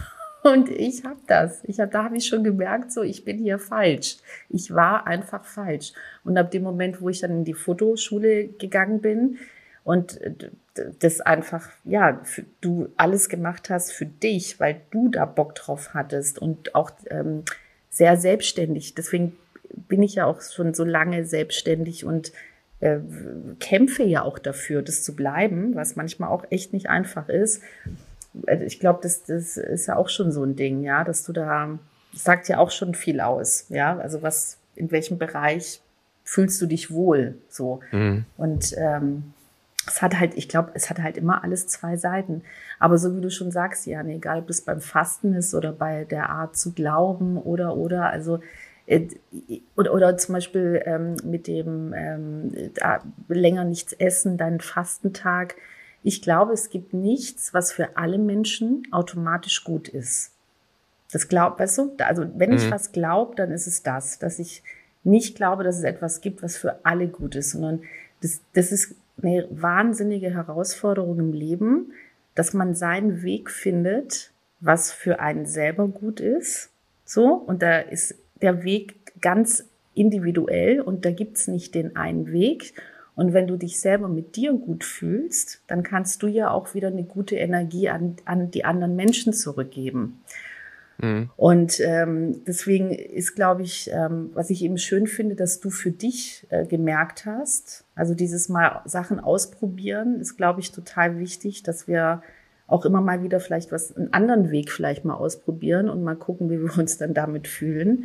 Und ich habe das. Ich hab, da habe ich schon gemerkt, so, ich bin hier falsch. Ich war einfach falsch. Und ab dem Moment, wo ich dann in die Fotoschule gegangen bin und das einfach, ja, für, du alles gemacht hast für dich, weil du da Bock drauf hattest und auch ähm, sehr selbstständig. Deswegen bin ich ja auch schon so lange selbstständig und äh, kämpfe ja auch dafür, das zu bleiben, was manchmal auch echt nicht einfach ist. Ich glaube, das, das ist ja auch schon so ein Ding, ja, dass du da, das sagt ja auch schon viel aus, ja, also was, in welchem Bereich fühlst du dich wohl, so. Mhm. Und ähm, es hat halt, ich glaube, es hat halt immer alles zwei Seiten. Aber so wie du schon sagst, Jan, egal ob das beim Fasten ist oder bei der Art zu glauben oder, oder, also, äh, oder, oder zum Beispiel ähm, mit dem ähm, da, länger nichts essen, deinen Fastentag. Ich glaube, es gibt nichts, was für alle Menschen automatisch gut ist. Das glaubt, weißt du, also wenn ich mhm. was glaube, dann ist es das, dass ich nicht glaube, dass es etwas gibt, was für alle gut ist, sondern das, das ist eine wahnsinnige Herausforderung im Leben, dass man seinen Weg findet, was für einen selber gut ist. So, und da ist der Weg ganz individuell und da gibt's nicht den einen Weg. Und wenn du dich selber mit dir gut fühlst, dann kannst du ja auch wieder eine gute Energie an, an die anderen Menschen zurückgeben. Mhm. Und ähm, deswegen ist, glaube ich, ähm, was ich eben schön finde, dass du für dich äh, gemerkt hast, also dieses Mal Sachen ausprobieren, ist, glaube ich, total wichtig, dass wir auch immer mal wieder vielleicht was, einen anderen Weg vielleicht mal ausprobieren und mal gucken, wie wir uns dann damit fühlen.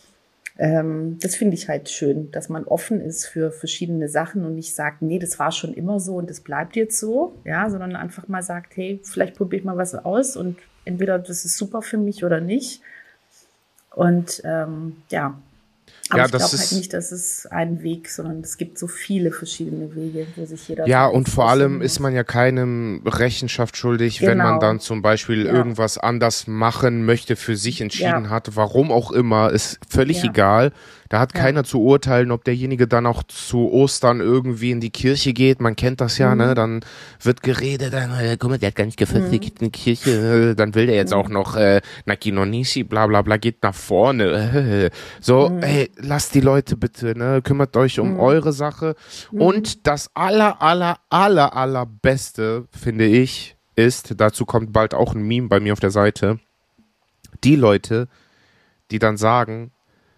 Ähm, das finde ich halt schön, dass man offen ist für verschiedene Sachen und nicht sagt, nee, das war schon immer so und das bleibt jetzt so, ja, sondern einfach mal sagt, hey, vielleicht probiere ich mal was aus und entweder das ist super für mich oder nicht. Und ähm, ja, aber ja, ich glaube halt nicht, dass es einen Weg, sondern es gibt so viele verschiedene Wege, wo sich jeder... Ja, und vor allem ist man ja keinem Rechenschaft schuldig, genau. wenn man dann zum Beispiel ja. irgendwas anders machen möchte, für sich entschieden ja. hat, warum auch immer, ist völlig ja. egal. Da hat ja. keiner zu urteilen, ob derjenige dann auch zu Ostern irgendwie in die Kirche geht. Man kennt das ja, mhm. ne? Dann wird geredet, dann, äh, guck mal, der hat gar nicht gefestigt mhm. in die Kirche, äh, dann will der jetzt mhm. auch noch äh, Naki no Nishi, bla bla bla, geht nach vorne. Äh, so, mhm. ey, lasst die Leute bitte, ne? Kümmert euch um mhm. eure Sache. Mhm. Und das aller, aller, aller, aller Beste, finde ich, ist, dazu kommt bald auch ein Meme bei mir auf der Seite, die Leute, die dann sagen,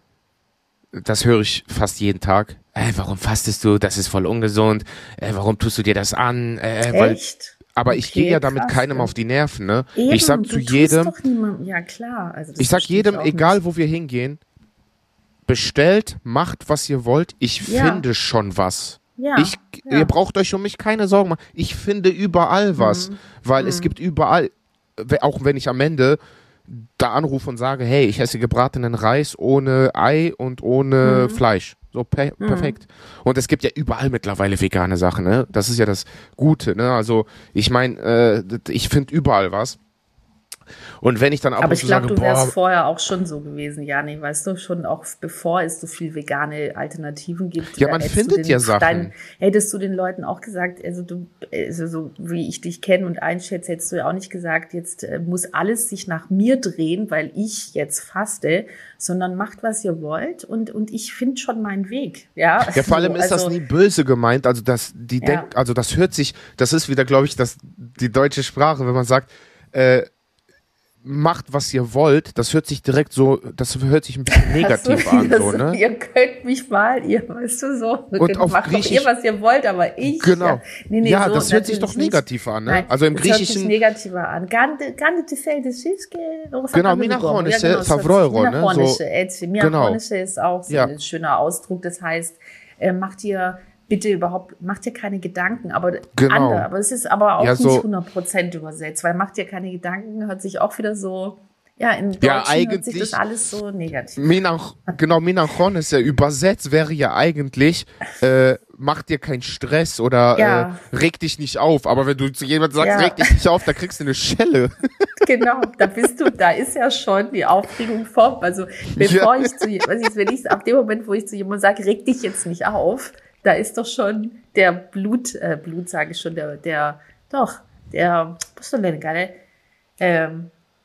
das höre ich fast jeden Tag. Ey, warum fastest du? Das ist voll ungesund. Ey, warum tust du dir das an? Äh, weil, Echt? Aber okay, ich gehe ja damit krass, keinem ja. auf die Nerven, ne? Eben, ich sag zu jedem, doch ja klar. Also das ich sag jedem, egal nicht. wo wir hingehen, bestellt, macht was ihr wollt. Ich ja. finde schon was. Ja, ich, ja. Ihr braucht euch um mich keine Sorgen machen. Ich finde überall was, mhm. weil mhm. es gibt überall, auch wenn ich am Ende da anrufe und sage, hey, ich esse gebratenen Reis ohne Ei und ohne mhm. Fleisch. So per- mhm. perfekt. Und es gibt ja überall mittlerweile vegane Sachen, ne? Das ist ja das Gute, ne? Also ich meine, äh, ich finde überall was. Und wenn ich dann ab Aber und zu sage, boah... Aber ich glaube, du wärst vorher auch schon so gewesen, ja, nee, weißt du, schon auch bevor es so viel vegane Alternativen gibt. Ja, man findet ja Sachen. Dein, hättest du den Leuten auch gesagt, also du, also so wie ich dich kenne und einschätze, hättest du ja auch nicht gesagt, jetzt äh, muss alles sich nach mir drehen, weil ich jetzt faste, sondern macht, was ihr wollt und, und ich finde schon meinen Weg, ja. Ja, vor allem so, ist also, das nie böse gemeint, also das, die ja. denkt, also das hört sich, das ist wieder, glaube ich, das, die deutsche Sprache, wenn man sagt, äh, macht, was ihr wollt, das hört sich direkt so, das hört sich ein bisschen negativ so, an, so, ne? Ihr könnt mich mal, ihr, weißt du, so. Und auf macht Griechisch, doch ihr, was ihr wollt, aber ich. Genau. Ja, nee, nee, ja so, das hört sich doch negativ an, ne? Nein, also im das Griechischen. Hört sich negativer an. Grande, grande te fei de siske, genau, Minachonische, Favreuro, ne? So, Minachonische ist auch so ja. ein schöner Ausdruck, das heißt, äh, macht ihr bitte überhaupt, macht dir keine Gedanken, aber genau. andere, aber es ist aber auch ja, so, nicht hundert Prozent übersetzt, weil macht dir keine Gedanken, hört sich auch wieder so, ja, in Deutschen ja, eigentlich, hört sich das alles so negativ. Menach, genau, Menachon ist ja übersetzt, wäre ja eigentlich, äh, mach dir keinen Stress oder ja. äh, reg dich nicht auf, aber wenn du zu jemandem sagst, ja. reg dich nicht auf, da kriegst du eine Schelle. Genau, da bist du, da ist ja schon die Aufregung vor, also bevor ja. ich zu, was ich, wenn ich, ab dem Moment, wo ich zu jemandem sage, reg dich jetzt nicht auf, da ist doch schon der Blut, äh, Blut sage ich schon, der, der, doch, der, was ist denn denn gerade, ähm,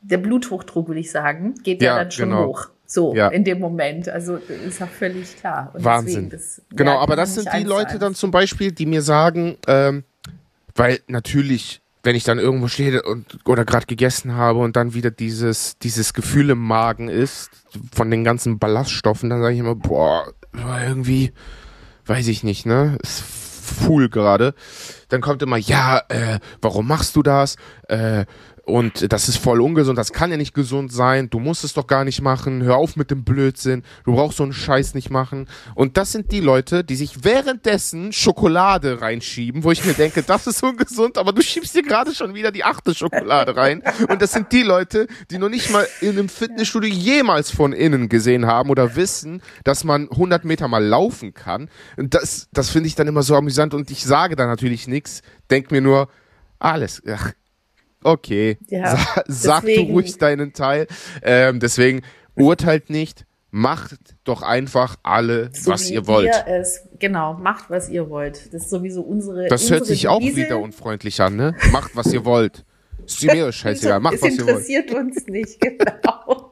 der Bluthochdruck, würde ich sagen, geht ja, ja dann schon genau. hoch. So, ja. in dem Moment. Also ist ja völlig klar. Und Wahnsinn. Deswegen, das, genau, ja, aber das sind die Leute dann zum Beispiel, die mir sagen, ähm, weil natürlich, wenn ich dann irgendwo stehe und oder gerade gegessen habe und dann wieder dieses dieses Gefühl im Magen ist von den ganzen Ballaststoffen, dann sage ich immer, boah, irgendwie, weiß ich nicht, ne? Ist full gerade. Dann kommt immer, ja, äh, warum machst du das? Äh, Und das ist voll ungesund, das kann ja nicht gesund sein, du musst es doch gar nicht machen, hör auf mit dem Blödsinn, du brauchst so einen Scheiß nicht machen. Und das sind die Leute, die sich währenddessen Schokolade reinschieben, wo ich mir denke, das ist ungesund, aber du schiebst dir gerade schon wieder die achte Schokolade rein. Und das sind die Leute, die noch nicht mal in einem Fitnessstudio jemals von innen gesehen haben oder wissen, dass man hundert Meter mal laufen kann. Und das, das finde ich dann immer so amüsant und ich sage da natürlich nichts, denk mir nur, alles, ach, okay, ja, Sa- sag deswegen, du ruhig deinen Teil. Ähm, deswegen urteilt nicht, macht doch einfach alle, so was wie ihr wollt. Ihr es, genau, macht, was ihr wollt. Das ist sowieso unsere Das unsere hört sich auch Devise. wieder unfreundlich an, ne? Macht, was ihr wollt. Ist mir scheißegal, macht, Es was ihr wollt. interessiert uns nicht, genau.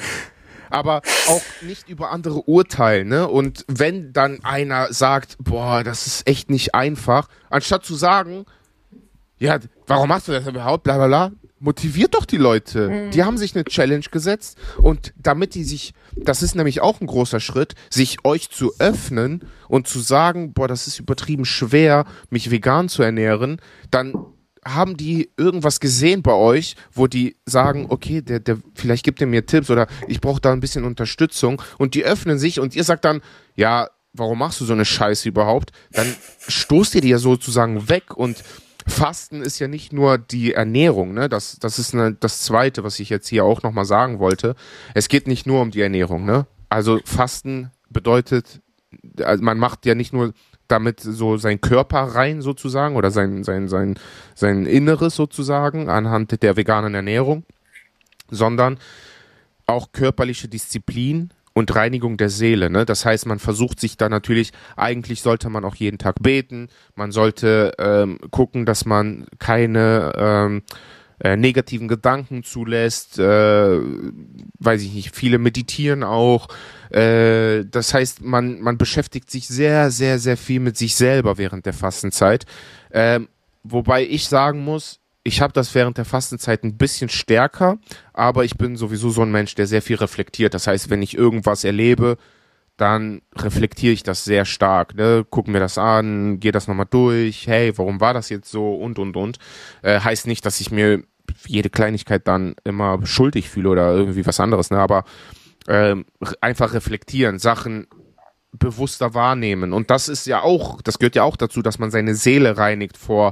Aber auch nicht über andere urteilen, ne? Und wenn dann einer sagt, boah, das ist echt nicht einfach, anstatt zu sagen, ja, warum machst du das überhaupt, bla bla bla, motiviert doch die Leute. Mhm. Die haben sich eine Challenge gesetzt und damit die sich, das ist nämlich auch ein großer Schritt, sich euch zu öffnen und zu sagen, boah, das ist übertrieben schwer, mich vegan zu ernähren, dann haben die irgendwas gesehen bei euch, wo die sagen, okay, der, der, vielleicht gibt er mir Tipps oder ich brauche da ein bisschen Unterstützung und die öffnen sich und ihr sagt dann, ja, warum machst du so eine Scheiße überhaupt? Dann stoßt ihr die ja sozusagen weg und Fasten ist ja nicht nur die Ernährung, ne? Das, das ist eine, das Zweite, was ich jetzt hier auch nochmal sagen wollte. Es geht nicht nur um die Ernährung, ne? Also Fasten bedeutet, also man macht ja nicht nur damit so sein Körper rein sozusagen oder sein, sein, sein, sein Inneres sozusagen anhand der veganen Ernährung, sondern auch körperliche Disziplin und Reinigung der Seele, ne? Das heißt, man versucht sich da natürlich, eigentlich sollte man auch jeden Tag beten, man sollte ähm, gucken, dass man keine ähm, äh, negativen Gedanken zulässt, äh, weiß ich nicht, viele meditieren auch, äh, das heißt, man, man beschäftigt sich sehr, sehr, sehr viel mit sich selber während der Fastenzeit, ähm, wobei ich sagen muss, ich habe das während der Fastenzeit ein bisschen stärker, aber ich bin sowieso so ein Mensch, der sehr viel reflektiert. Das heißt, wenn ich irgendwas erlebe, dann reflektiere ich das sehr stark. Ne? Guck mir das an, gehe das nochmal durch. Hey, warum war das jetzt so? Und, und, und. Äh, heißt nicht, dass ich mir jede Kleinigkeit dann immer schuldig fühle oder irgendwie was anderes. Ne? Aber ähm, einfach reflektieren, Sachen bewusster wahrnehmen. Und das ist ja auch, das gehört ja auch dazu, dass man seine Seele reinigt vor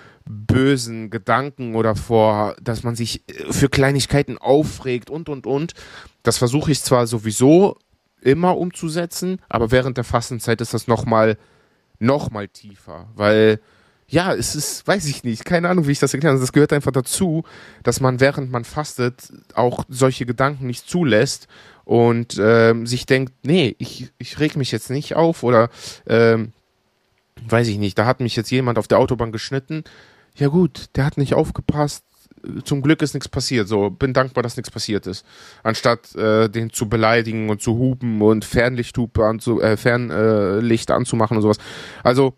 bösen Gedanken oder vor, dass man sich für Kleinigkeiten aufregt und, und, und. Das versuche ich zwar sowieso immer umzusetzen, aber während der Fastenzeit ist das nochmal, nochmal tiefer, weil, ja, es ist, weiß ich nicht, keine Ahnung, wie ich das erkläre, das gehört einfach dazu, dass man während man fastet auch solche Gedanken nicht zulässt und ähm, sich denkt, nee, ich, ich reg mich jetzt nicht auf oder, ähm, weiß ich nicht, da hat mich jetzt jemand auf der Autobahn geschnitten. Ja gut, der hat nicht aufgepasst. Zum Glück ist nichts passiert. So, bin dankbar, dass nichts passiert ist. Anstatt äh, den zu beleidigen und zu hupen und Fernlichthupe anzu, äh, Fernlicht anzumachen und sowas. Also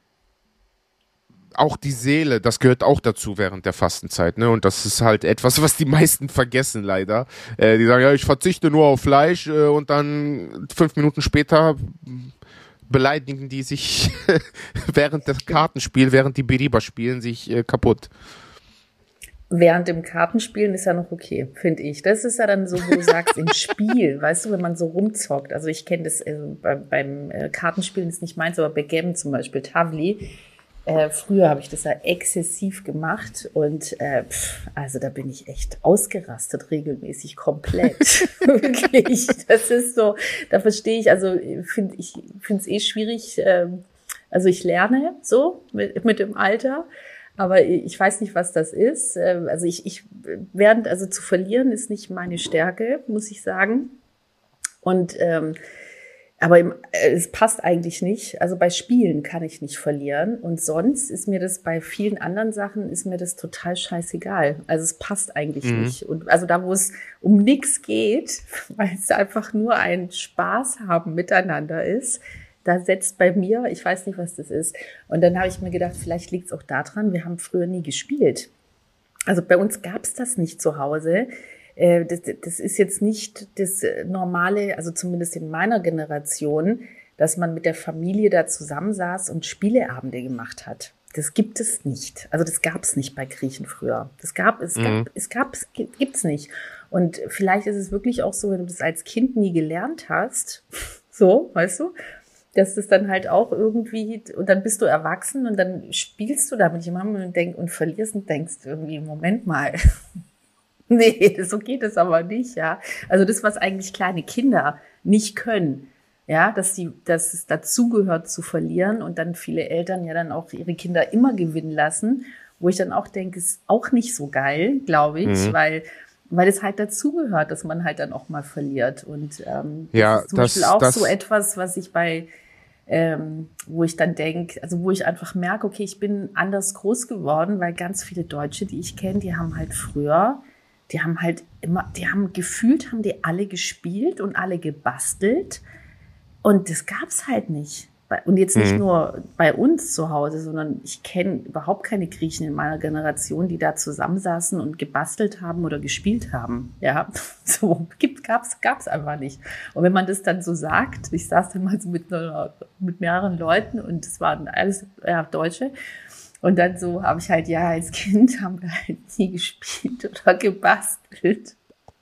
auch die Seele, das gehört auch dazu während der Fastenzeit, ne? Und das ist halt etwas, was die meisten vergessen leider. Äh, die sagen, ja, ich verzichte nur auf Fleisch äh, und dann fünf Minuten später beleidigen die sich während des Kartenspiels, während die Beriba spielen, sich äh, kaputt. Während dem Kartenspielen ist ja noch okay, finde ich. Das ist ja dann so, wo du sagst, im Spiel, weißt du, wenn man so rumzockt. Also ich kenne das, also beim, beim äh, Kartenspielen ist nicht meins, aber bei Backgammon zum Beispiel, Tavli. Äh, früher habe ich das ja exzessiv gemacht und äh, pff, also da bin ich echt ausgerastet, regelmäßig, komplett. Wirklich, das ist so, da verstehe ich, also find, ich finde es eh schwierig, äh, also ich lerne so mit, mit dem Alter, aber ich weiß nicht, was das ist. Äh, also ich, ich während, also zu verlieren ist nicht meine Stärke, muss ich sagen. Und ähm, Aber im, äh, es passt eigentlich nicht. Also bei Spielen kann ich nicht verlieren. Und sonst ist mir das bei vielen anderen Sachen, ist mir das total scheißegal. Also es passt eigentlich Mhm. nicht. Und also da, wo es um nichts geht, weil es einfach nur ein Spaß haben miteinander ist, da setzt bei mir, ich weiß nicht, was das ist. Und dann habe ich mir gedacht, vielleicht liegt es auch daran, wir haben früher nie gespielt. Also bei uns gab es das nicht zu Hause. Das, das ist jetzt nicht das normale, also zumindest in meiner Generation, dass man mit der Familie da zusammensaß und Spieleabende gemacht hat. Das gibt es nicht. Also das gab es nicht bei Griechen früher. Das gab es, Mhm. gab, es gab, es gibt's nicht. Und vielleicht ist es wirklich auch so, wenn du das als Kind nie gelernt hast, so, weißt du, dass das dann halt auch irgendwie, und dann bist du erwachsen und dann spielst du da mit jemandem und denkst und verlierst und denkst irgendwie, Moment mal. Nee, so geht es aber nicht, ja. Also das, was eigentlich kleine Kinder nicht können, ja, dass sie, dass es dazugehört zu verlieren und dann viele Eltern ja dann auch ihre Kinder immer gewinnen lassen, wo ich dann auch denke, ist auch nicht so geil, glaube ich, Mhm. weil, weil es halt dazugehört, dass man halt dann auch mal verliert. Und ähm, das Ja, ist zum das, Beispiel auch das, so etwas, was ich bei ähm, wo ich dann denke, also wo ich einfach merke, okay, ich bin anders groß geworden, weil ganz viele Deutsche, die ich kenne, die haben halt früher, die haben halt immer, die haben gefühlt, haben die alle gespielt und alle gebastelt und das gab's halt nicht. Bei- Und jetzt nicht Mhm. nur bei uns zu Hause, sondern ich kenne überhaupt keine Griechen in meiner Generation, die da zusammensaßen und gebastelt haben oder gespielt haben. Ja, so gibt, gab's, gab's einfach nicht. Und wenn man das dann so sagt, ich saß dann mal so mit, einer, mit mehreren Leuten und es waren alles ja, Deutsche. Und dann so habe ich halt, ja, als Kind haben wir halt nie gespielt oder gebastelt.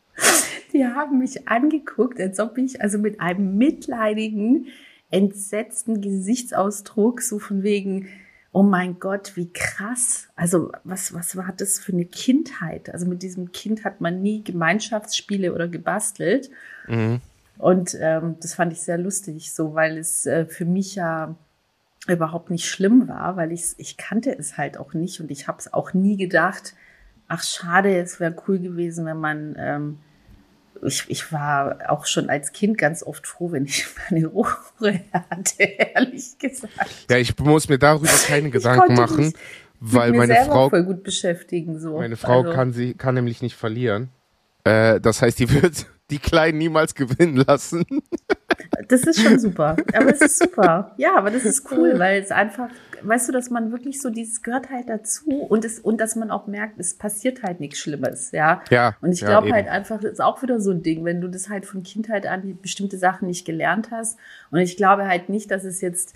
Die haben mich angeguckt, als ob ich also mit einem mitleidigen, entsetzten Gesichtsausdruck, so von wegen, oh mein Gott, wie krass. Also was, was war das für eine Kindheit? Also mit diesem Kind hat man nie Gemeinschaftsspiele oder gebastelt. Mhm. Und ähm, das fand ich sehr lustig, so weil es äh, für mich ja überhaupt nicht schlimm war, weil ich ich kannte es halt auch nicht und ich habe es auch nie gedacht, ach schade, es wäre cool gewesen, wenn man, ähm, ich, ich war auch schon als Kind ganz oft froh, wenn ich meine Ruhe hatte, ehrlich gesagt. Ja, ich muss mir darüber keine Ich Gedanken konnte machen, mich weil mit mir meine selber Frau, voll gut beschäftigen, so. meine Frau Also, kann sie, kann nämlich nicht verlieren. Äh, das heißt, die wird die Kleinen niemals gewinnen lassen. das ist schon super. Aber es ist super. Ja, aber das ist cool, weil es einfach, weißt du, dass man wirklich so, dieses gehört halt dazu und es, und dass man auch merkt, es passiert halt nichts Schlimmes, ja. Ja, Und ich ja, glaube eben. halt einfach, das ist auch wieder so ein Ding, wenn du das halt von Kindheit an die bestimmte Sachen nicht gelernt hast. Und ich glaube halt nicht, dass es jetzt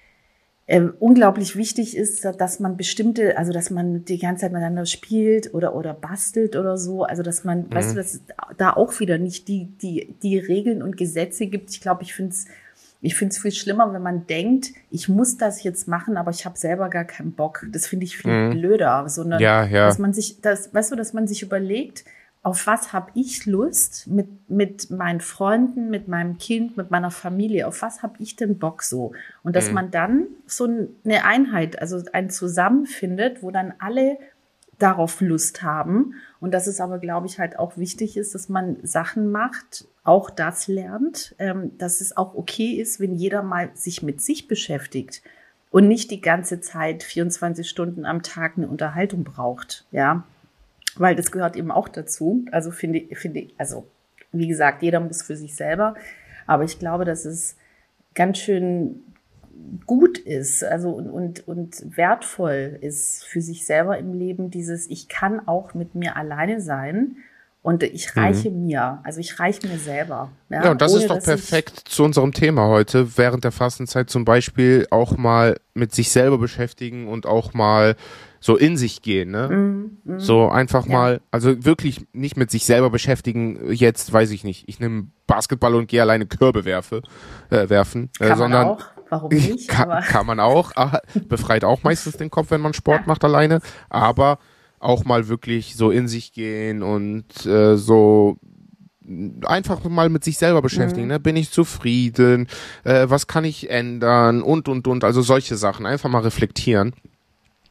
ähm, unglaublich wichtig ist, dass man bestimmte, also dass man die ganze Zeit miteinander spielt oder oder bastelt oder so, also dass man, weißt du, dass es da auch wieder nicht die die die Regeln und Gesetze gibt. Ich glaube, ich finde es ich finde es viel schlimmer, wenn man denkt, ich muss das jetzt machen, aber ich habe selber gar keinen Bock. Das finde ich viel Mhm. blöder, sondern Ja, ja. dass man sich, das, weißt du, dass man sich überlegt, auf was habe ich Lust mit, mit meinen Freunden, mit meinem Kind, mit meiner Familie, auf was habe ich denn Bock so? Und dass Mhm. man dann so eine Einheit, also ein Zusammenfindet, wo dann alle darauf Lust haben. Und dass es aber, glaube ich, halt auch wichtig ist, dass man Sachen macht, auch das lernt, ähm, dass es auch okay ist, wenn jeder mal sich mit sich beschäftigt und nicht die ganze Zeit vierundzwanzig Stunden am Tag eine Unterhaltung braucht, ja. Weil das gehört eben auch dazu. Also finde ich, finde ich, also wie gesagt, jeder muss für sich selber. Aber ich glaube, dass es ganz schön gut ist, also und, und, und wertvoll ist für sich selber im Leben, dieses, ich kann auch mit mir alleine sein und ich reiche mir, also ich reiche mir selber. Ja, Ja, und das ohne, ist doch dass ich- perfekt zu unserem Thema heute, während der Fastenzeit zum Beispiel auch mal mit sich selber beschäftigen und auch mal so in sich gehen, ne? Mm, mm. So einfach Ja. mal, also wirklich nicht mit sich selber beschäftigen, jetzt weiß ich nicht, ich nehme Basketball und gehe alleine Körbe werfe, äh, werfen, äh, Kann man sondern auch, warum nicht? kann, Aber kann man auch, ah, befreit auch meistens den Kopf, wenn man Sport macht alleine, aber auch mal wirklich so in sich gehen und äh, so einfach mal mit sich selber beschäftigen, ne? Bin ich zufrieden, äh, was kann ich ändern und und und, also solche Sachen, einfach mal reflektieren.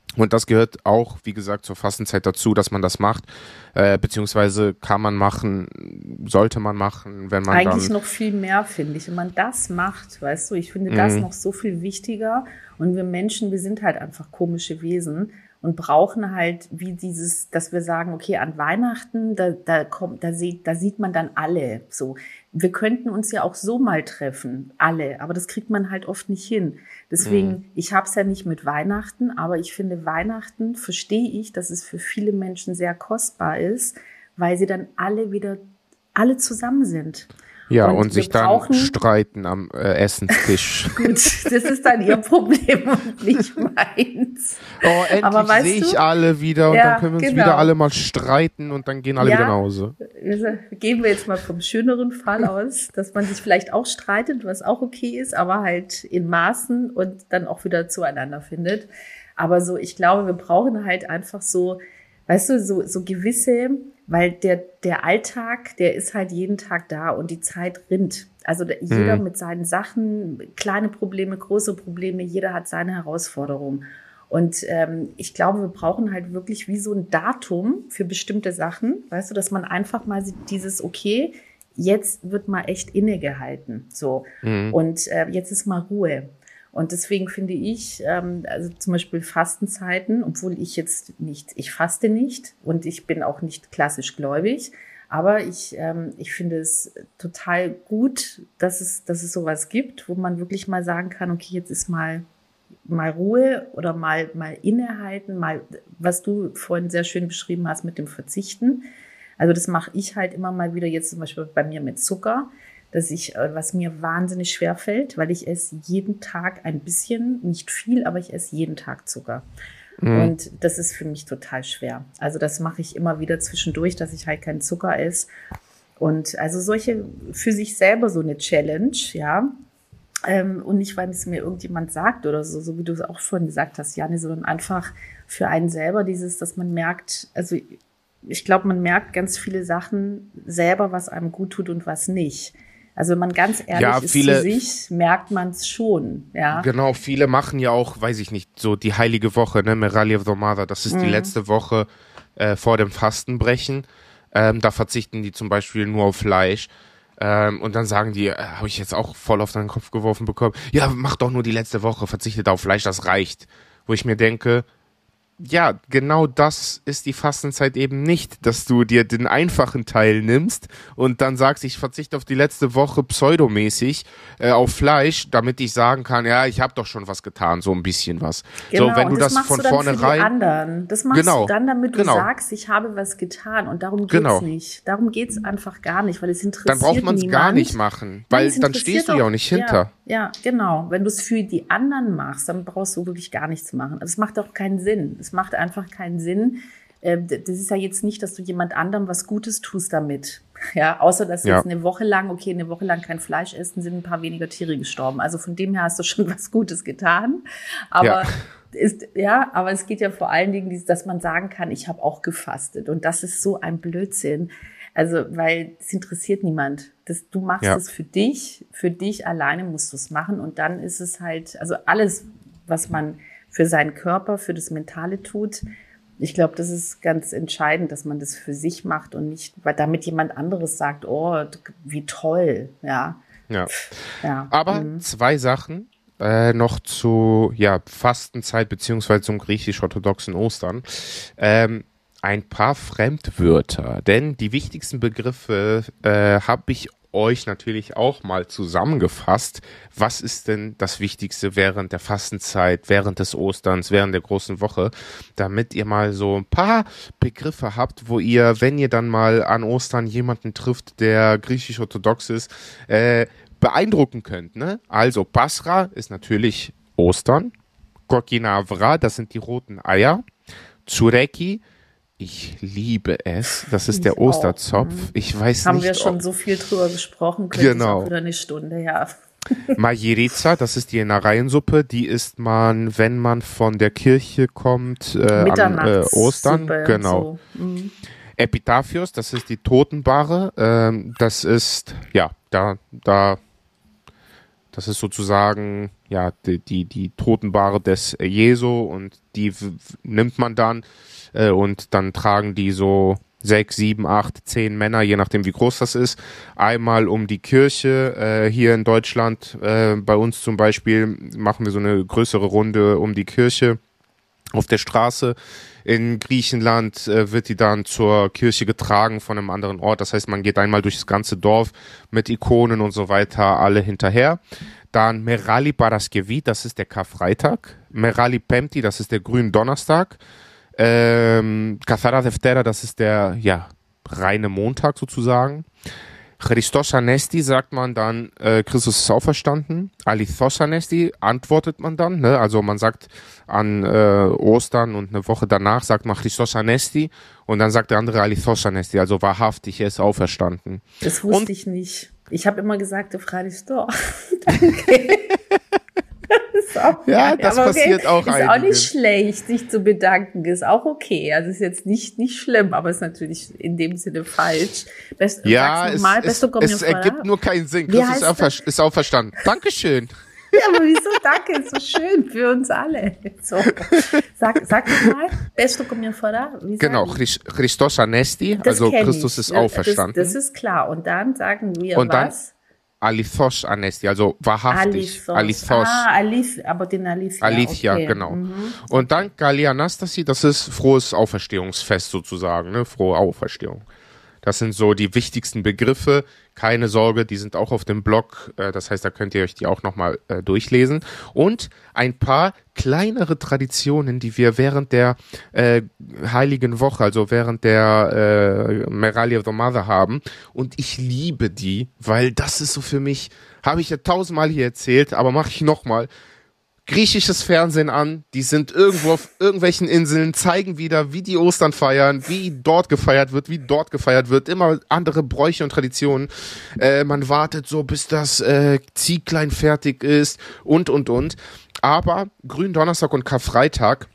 Und das gehört auch, wie gesagt, zur Fastenzeit dazu, dass man das macht, äh, beziehungsweise kann man machen, sollte man machen, wenn man Eigentlich dann... noch viel mehr, finde ich. Wenn man das macht, weißt du, ich finde das Mhm. noch so viel wichtiger. Und wir Menschen, wir sind halt einfach komische Wesen und brauchen halt wie dieses, dass wir sagen, okay, an Weihnachten, da, da kommt, da sieht, da sieht man dann alle so. Wir könnten uns ja auch so mal treffen, alle, aber das kriegt man halt oft nicht hin. Deswegen, Mhm. ich habe es ja nicht mit Weihnachten, aber ich finde, Weihnachten verstehe ich, dass es für viele Menschen sehr kostbar ist, weil sie dann alle wieder, alle zusammen sind. Ja, Und und, wir sich dann brauchen- streiten am äh, Essenstisch. Gut, das ist dann ihr Problem und nicht meins. Oh, endlich Aber weißt sehe ich du- alle wieder und Ja, dann können wir uns genau. wieder alle mal streiten und dann gehen alle Ja. wieder nach Hause. Also, gehen wir jetzt mal vom schöneren Fall aus, dass man sich vielleicht auch streitet, was auch okay ist, aber halt in Maßen und dann auch wieder zueinander findet. Aber so, ich glaube, wir brauchen halt einfach so, weißt du, so, so gewisse, weil der, der Alltag, der ist halt jeden Tag da und die Zeit rinnt. Also der, jeder Mhm. mit seinen Sachen, kleine Probleme, große Probleme, jeder hat seine Herausforderung. Und ähm, ich glaube, wir brauchen halt wirklich wie so ein Datum für bestimmte Sachen, weißt du, dass man einfach mal sieht, dieses, okay, jetzt wird mal echt innegehalten, so. Mhm. Und äh, jetzt ist mal Ruhe. Und deswegen finde ich, ähm, also zum Beispiel Fastenzeiten, obwohl ich jetzt nicht, ich faste nicht und ich bin auch nicht klassisch gläubig, aber ich, ähm, ich finde es total gut, dass es, dass es sowas gibt, wo man wirklich mal sagen kann, okay, jetzt ist mal mal Ruhe oder mal, mal innehalten, mal, was du vorhin sehr schön beschrieben hast mit dem Verzichten. Also das mache ich halt immer mal wieder jetzt zum Beispiel bei mir mit Zucker, dass ich, äh, was mir wahnsinnig schwer fällt, weil ich esse jeden Tag ein bisschen, nicht viel, aber ich esse jeden Tag Zucker. Mhm. Und das ist für mich total schwer. Also das mache ich immer wieder zwischendurch, dass ich halt keinen Zucker esse. Und also solche, für sich selber so eine Challenge, ja. Ähm, und nicht, weil es mir irgendjemand sagt oder so, so wie du es auch vorhin gesagt hast, Janne, sondern einfach für einen selber dieses, dass man merkt, also ich glaube, man merkt ganz viele Sachen selber, was einem gut tut und was nicht. Also wenn man ganz ehrlich Ja, ist viele- zu sich, merkt man es schon, ja. Genau, viele machen ja auch, weiß ich nicht, so die heilige Woche, ne, Merali Εβδομάδα, das ist die letzte Woche äh, vor dem Fastenbrechen. Ähm, da verzichten die zum Beispiel nur auf Fleisch. Ähm, und dann sagen die, äh, habe ich jetzt auch voll auf deinen Kopf geworfen bekommen, ja, mach doch nur die letzte Woche, verzichtet auf Fleisch, das reicht. Wo ich mir denke, ja, genau das ist die Fastenzeit eben nicht, dass du dir den einfachen Teil nimmst und dann sagst, ich verzichte auf die letzte Woche pseudomäßig äh, auf Fleisch, damit ich sagen kann, ja, ich habe doch schon was getan, so ein bisschen was. Genau, so, wenn du und das, machst von du dann für die vornherein... anderen. Das machst Genau, du dann, damit du genau. sagst, ich habe was getan. Und darum geht's Genau. nicht. Darum geht's einfach gar nicht, weil es interessiert Dann braucht man es niemand. gar nicht machen, Nein, weil es dann interessiert stehst du ja auch nicht hinter. Ja, ja, genau. Wenn du es für die anderen machst, dann brauchst du wirklich gar nichts machen. Also es macht auch keinen Sinn. Es macht einfach keinen Sinn. Äh, Das ist ja jetzt nicht, dass du jemand anderem was Gutes tust damit. Ja, außer dass Ja. jetzt eine Woche lang, okay, eine Woche lang kein Fleisch essen, sind ein paar weniger Tiere gestorben. Also von dem her hast du schon was Gutes getan. Aber Ja. ist, ja, aber es geht ja vor allen Dingen, dieses, dass man sagen kann, ich habe auch gefastet. Und das ist so ein Blödsinn. Also, weil es interessiert niemand. Das, du machst Ja. es für dich, für dich alleine musst du es machen. Und dann ist es halt, also alles, was man für seinen Körper, für das Mentale tut, ich glaube, das ist ganz entscheidend, dass man das für sich macht und nicht, weil damit jemand anderes sagt, oh, wie toll, ja. Ja. ja. Aber Mhm. zwei Sachen äh, noch zu ja, Fastenzeit beziehungsweise zum griechisch-orthodoxen Ostern. Ähm, ein paar Fremdwörter, denn die wichtigsten Begriffe äh, habe ich euch natürlich auch mal zusammengefasst. Was ist denn das Wichtigste während der Fastenzeit, während des Osterns, während der großen Woche, damit ihr mal so ein paar Begriffe habt, wo ihr, wenn ihr dann mal an Ostern jemanden trifft, der griechisch-orthodox ist, äh, beeindrucken könnt. Ne? Also Basra ist natürlich Ostern, Kokinavra, das sind die roten Eier, Tsureki, ich liebe es, das ist Ich der auch. Osterzopf. Ich weiß Haben nicht, wir schon ob so viel drüber gesprochen, könnte Genau. ich auch wieder eine Stunde, ja. Majerica, das ist die Innereiensuppe, die isst man, wenn man von der Kirche kommt, äh, an äh, Mitternachtssuppe Ostern. und Genau. So. Mhm. Epitaphios, das ist die Totenbare. Ähm, das ist, ja, da, da Das ist sozusagen ja die, die, die Totenbare des Jesu und die w- nimmt man dann äh, und dann tragen die so sechs, sieben, acht, zehn Männer, je nachdem wie groß das ist, einmal um die Kirche. Äh, hier in Deutschland, äh, bei uns zum Beispiel, machen wir so eine größere Runde um die Kirche auf der Straße. In Griechenland äh, wird die dann zur Kirche getragen von einem anderen Ort. Das heißt, man geht einmal durch das ganze Dorf mit Ikonen und so weiter, alle hinterher. Dann Merali Paraskevi, das ist der Karfreitag. Merali Pempti, das ist der Gründonnerstag. Ähm, Kathara Deftera, das ist der, ja, reine Montag sozusagen. Christos Anesti sagt man dann, äh, Christus ist auferstanden. Alithos Anesti antwortet man dann, ne? Also man sagt an äh, Ostern und eine Woche danach sagt man Christos Anesti und dann sagt der andere Alithos Anesti, also wahrhaftig, er ist auferstanden. Das wusste Und ich nicht. Ich habe immer gesagt, Eucharistor. Danke. Ist auch ja, geil. das Aber passiert auch Ist auch einigen. nicht schlecht, sich zu bedanken. Ist auch okay. Also ist jetzt nicht, nicht schlimm, aber ist natürlich in dem Sinne falsch. Best, Ja, sag's es, nochmal, es, Besto Gomio es Fora. ergibt nur keinen Sinn. Wie Christus heißt ist, aufer ist auferstanden. Dankeschön. Ja, aber wieso? Danke, ist so schön für uns alle. So. Sag, sag doch mal, Besto Gomio Fora. Wie Genau, sagen? Christ- Christos Anesti, Das also kenn Christus ich. ist Das- auferstanden. Das, das ist klar. Und dann sagen wir Und dann was? Alithos Anesti, also wahrhaftig. Alithos. Alithos. Ah, Alith, aber den Alithia. Alithia, okay. genau. Mhm. Und dann Kali Anastasi, das ist frohes Auferstehungsfest sozusagen, ne? Frohe Auferstehung. Das sind so die wichtigsten Begriffe. Keine Sorge, die sind auch auf dem Blog. Äh, das heißt, da könnt ihr euch die auch nochmal äh, durchlesen. Und ein paar kleinere Traditionen, die wir während der äh, Heiligen Woche, also während der äh, Merali of the Mother haben. Und ich liebe die, weil das ist so für mich, habe ich ja tausendmal hier erzählt, aber mache ich nochmal. Griechisches Fernsehen an, die sind irgendwo auf irgendwelchen Inseln, zeigen wieder, wie die Ostern feiern, wie dort gefeiert wird, wie dort gefeiert wird, immer andere Bräuche und Traditionen. Äh, man wartet so, bis das äh, Zieglein fertig ist und, und, und. Aber Gründonnerstag und Karfreitag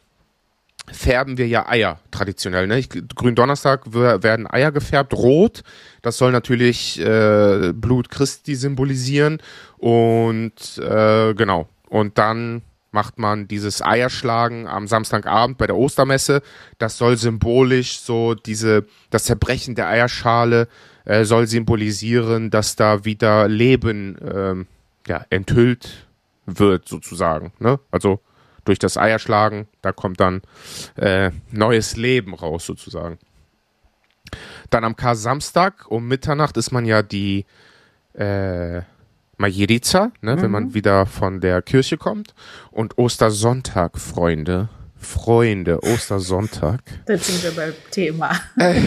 färben wir ja Eier traditionell. Ne? Ich, Gründonnerstag w- werden Eier gefärbt, rot. Das soll natürlich äh, Blut Christi symbolisieren und äh, genau. Und dann macht man dieses Eierschlagen am Samstagabend bei der Ostermesse. Das soll symbolisch so diese, das Zerbrechen der Eierschale äh, soll symbolisieren, dass da wieder Leben ähm, ja, enthüllt wird sozusagen. Ne? Also durch das Eierschlagen, da kommt dann äh, neues Leben raus sozusagen. Dann am Kar-Samstag um Mitternacht ist man ja die äh, Majerica, ne, mhm. wenn man wieder von der Kirche kommt. Und Ostersonntag, Freunde, Freunde, Ostersonntag. Jetzt sind wir beim Thema. Äh,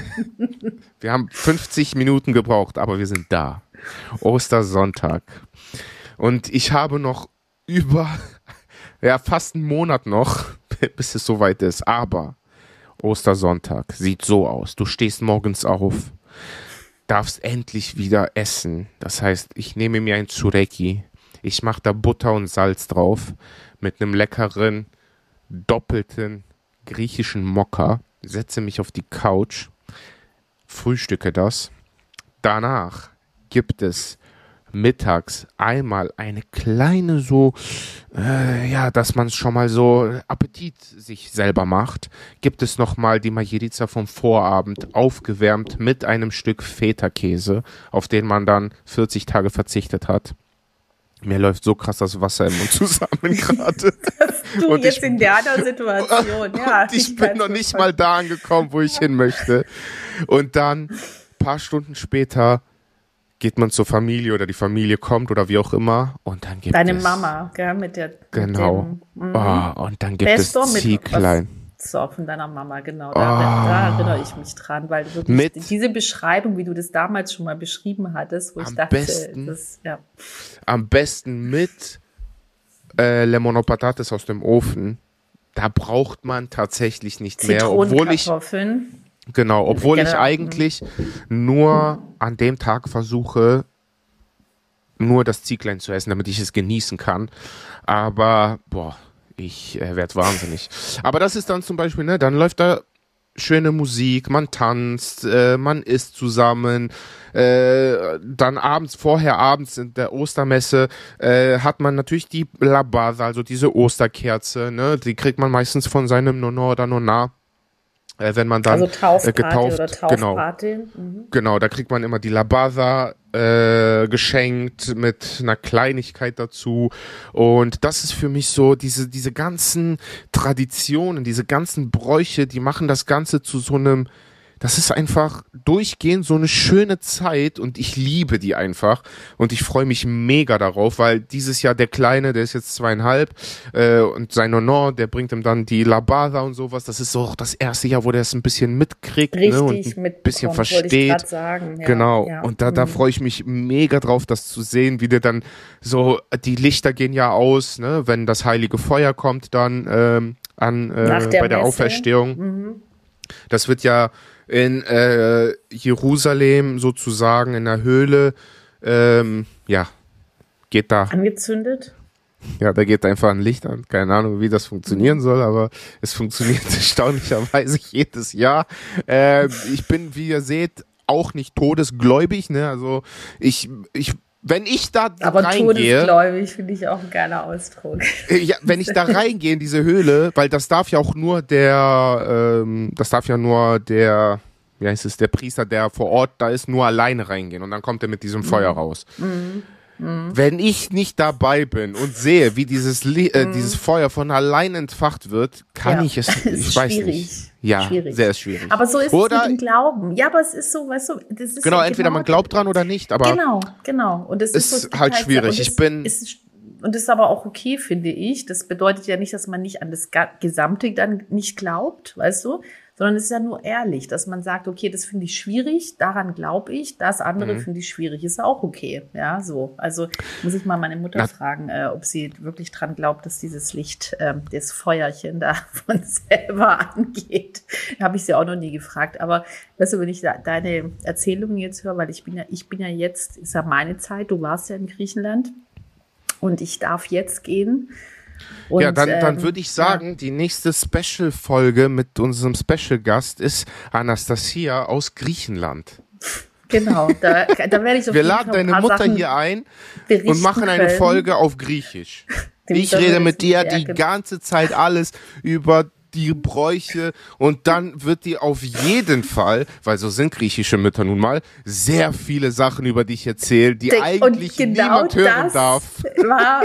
wir haben fünfzig Minuten gebraucht, aber wir sind da. Ostersonntag. Und ich habe noch über, ja, fast einen Monat noch, bis es soweit ist. Aber Ostersonntag sieht so aus. Du stehst morgens auf, darfst endlich wieder essen. Das heißt, ich nehme mir ein Tsureki, ich mache da Butter und Salz drauf mit einem leckeren, doppelten griechischen Mokka, setze mich auf die Couch, frühstücke das. Danach gibt es mittags einmal eine kleine so, äh, ja, dass man schon mal so Appetit sich selber macht, gibt es nochmal die Majerica vom Vorabend, aufgewärmt mit einem Stück Feta-Käse, auf den man dann vierzig Tage verzichtet hat. Mir läuft so krass das Wasser im Mund zusammen gerade. Du und jetzt ich, in der anderen Situation, ja. Und ich, ich bin noch nicht mal da angekommen, wo ich hin möchte. Und dann, ein paar Stunden später, geht man zur Familie oder die Familie kommt oder wie auch immer und dann gibt Deine es... Deine Mama, gell, mit der... Genau. Mit dem, oh, und dann gibt Pesto es Zieglein. So, von deiner Mama, genau. Da, Oh. da erinnere ich mich dran, weil wirklich Mit diese Beschreibung, wie du das damals schon mal beschrieben hattest, wo ich am dachte, besten, das, ja. Am besten mit äh, Lemon Patates aus dem Ofen. Da braucht man tatsächlich nicht mehr. Obwohl ich, genau, obwohl ich eigentlich nur an dem Tag versuche, nur das Zieglein zu essen, damit ich es genießen kann. Aber, boah, ich äh, werde wahnsinnig. Aber das ist dann zum Beispiel, ne, dann läuft da schöne Musik, man tanzt, äh, man isst zusammen. Äh, dann abends, vorher abends in der Ostermesse, äh, hat man natürlich die Labaza, also diese Osterkerze, ne? Die kriegt man meistens von seinem Nonno oder Nonna. Äh, wenn man dann Also Taufparty äh, getauft, oder genau, Taufparty. Mhm. genau, da kriegt man immer die Labaza äh, geschenkt mit einer Kleinigkeit dazu. Und das ist für mich so, diese, diese ganzen Traditionen, diese ganzen Bräuche, die machen das Ganze zu so einem, das ist einfach durchgehend so eine schöne Zeit und ich liebe die einfach und ich freue mich mega darauf, weil dieses Jahr der Kleine, der ist jetzt zweieinhalb äh, und sein Nonno, der bringt ihm dann die Labaza und sowas. Das ist so auch das erste Jahr, wo der es ein bisschen mitkriegt, Richtig, ne, und ein bisschen versteht. Wollte ich grad sagen. Ja, genau. Ja. Und da, da freue ich mich mega drauf, das zu sehen, wie der dann so, die Lichter gehen ja aus, ne, wenn das heilige Feuer kommt dann ähm, an äh, Nach der bei der Messe. Auferstehung. Mhm. Das wird ja in äh, Jerusalem sozusagen in der Höhle, ähm, ja, geht da, Angezündet. ja, da geht einfach ein Licht an. Keine Ahnung, wie das funktionieren soll, aber es funktioniert erstaunlicherweise jedes Jahr. Äh, ich bin, wie ihr seht, auch nicht todesgläubig, ne? Also ich, ich wenn ich da Aber reingehe, todesgläubig finde ich auch ein geiler Ausdruck. ja, wenn ich da reingehe in diese Höhle, weil das darf ja auch nur der, ähm, das darf ja nur der, wie heißt es, der Priester, der vor Ort da ist, nur alleine reingehen und dann kommt er mit diesem Feuer raus. Mhm. Mhm. Wenn ich nicht dabei bin und sehe, wie dieses, Li- äh, Mhm. dieses Feuer von allein entfacht wird, kann Ja. ich es, Es ich ist weiß schwierig. nicht. Ja, Schwierig. sehr schwierig. Aber so ist Oder, es mit dem Glauben. Ja, aber es ist so, weißt du, das ist genau, so entweder man glaubt dran oder nicht, aber Genau, genau. Und das ist, ist so, es gibt halt so- schwierig. und Ich es bin- ist, und das ist aber auch okay, finde ich. Das bedeutet ja nicht, dass man nicht an das Ga- Gesamte dann nicht glaubt, weißt du, sondern es ist ja nur ehrlich, dass man sagt, okay, das finde ich schwierig, daran glaube ich, das andere Mhm. finde ich schwierig, ist auch okay, ja, so. Also muss ich mal meine Mutter Na- fragen, äh, ob sie wirklich dran glaubt, dass dieses Licht, ähm, das Feuerchen da von selber angeht. Habe ich sie auch noch nie gefragt, aber weißt du, wenn ich da, deine Erzählungen jetzt höre, weil ich bin ja, ich bin ja jetzt, ist ja meine Zeit, du warst ja in Griechenland und ich darf jetzt gehen. Und, ja, dann, dann ähm, würde ich sagen, die nächste Special-Folge mit unserem Special-Gast ist Anastasia aus Griechenland. Genau, da, da werde ich auf Wir jeden laden Fall ein deine paar Mutter Sachen hier ein berichten und machen eine können. Folge auf Griechisch. Dem Ich Server rede ist mit dir sehr die ge- ganze Zeit alles über die Bräuche und dann wird dir auf jeden Fall, weil so sind griechische Mütter nun mal, sehr viele Sachen über dich erzählen, die Und eigentlich genau niemand hören das darf. war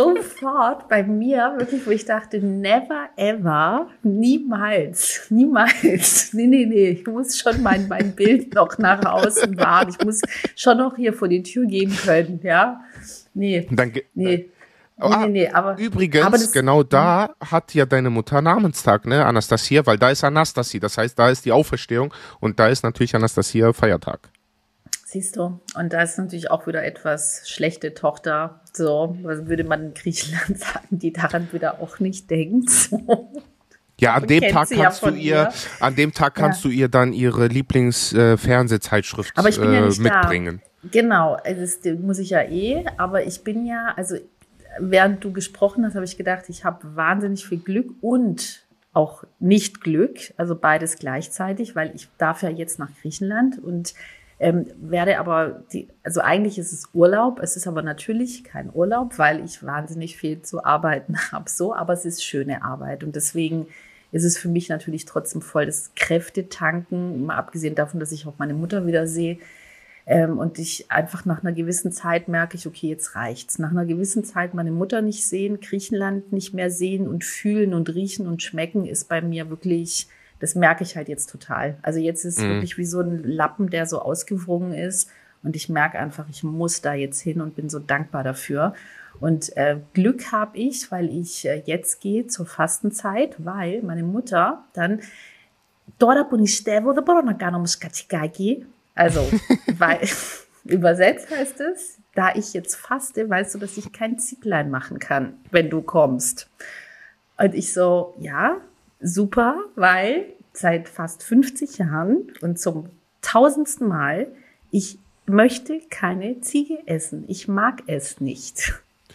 sofort bei mir wirklich, wo ich dachte, never ever, niemals, niemals. Nee, nee, nee, ich muss schon mein, mein Bild noch nach außen wahren. Ich muss schon noch hier vor die Tür gehen können, ja. Nee, Und dann, ge- nee. Ah, Nee, nee, nee, aber Übrigens, aber das- genau da hat ja deine Mutter Namenstag, ne, Anastasia, weil da ist Anastasie, das heißt, da ist die Auferstehung und da ist natürlich Anastasia Feiertag. siehst du, und da ist natürlich auch wieder etwas schlechte Tochter, so, was würde man in Griechenland sagen, die daran wieder auch nicht denkt. So. Ja, an Du dem kennst Tag sie ja kannst du von ihr, mir. an dem Tag kannst Ja. du ihr dann ihre Lieblings-Fernsehzeitschrift Aber ich bin ja äh, nicht mitbringen. da. Genau, also das muss ich ja eh, aber ich bin ja, also während du gesprochen hast, habe ich gedacht, ich habe wahnsinnig viel Glück und auch nicht Glück, also beides gleichzeitig, weil ich darf ja jetzt nach Griechenland und ähm, werde aber, die, also eigentlich ist es Urlaub, es ist aber natürlich kein Urlaub, weil ich wahnsinnig viel zu arbeiten habe, so, aber es ist schöne Arbeit und deswegen ist es für mich natürlich trotzdem voll das Kräftetanken, mal abgesehen davon, dass ich auch meine Mutter wieder sehe. Ähm, und ich einfach nach einer gewissen Zeit merke ich, okay, jetzt reicht's. Nach einer gewissen Zeit meine Mutter nicht sehen, Griechenland nicht mehr sehen und fühlen und riechen und schmecken ist bei mir wirklich, das merke ich halt jetzt total. Also jetzt ist es Mhm. wirklich wie so ein Lappen, der so ausgewrungen ist. Und ich merke einfach, ich muss da jetzt hin und bin so dankbar dafür. Und äh, Glück habe ich, weil ich äh, jetzt gehe zur Fastenzeit, weil meine Mutter dann Τώρα που νηστεύω δεν μπορώ να κάνω όμως κατσικάκι. Also, weil, übersetzt heißt es, da ich jetzt faste, weißt du, dass ich kein Zicklein machen kann, wenn du kommst. Und ich so, ja, super, weil seit fast fünfzig Jahren und zum tausendsten Mal, ich möchte keine Ziege essen. Ich mag es nicht.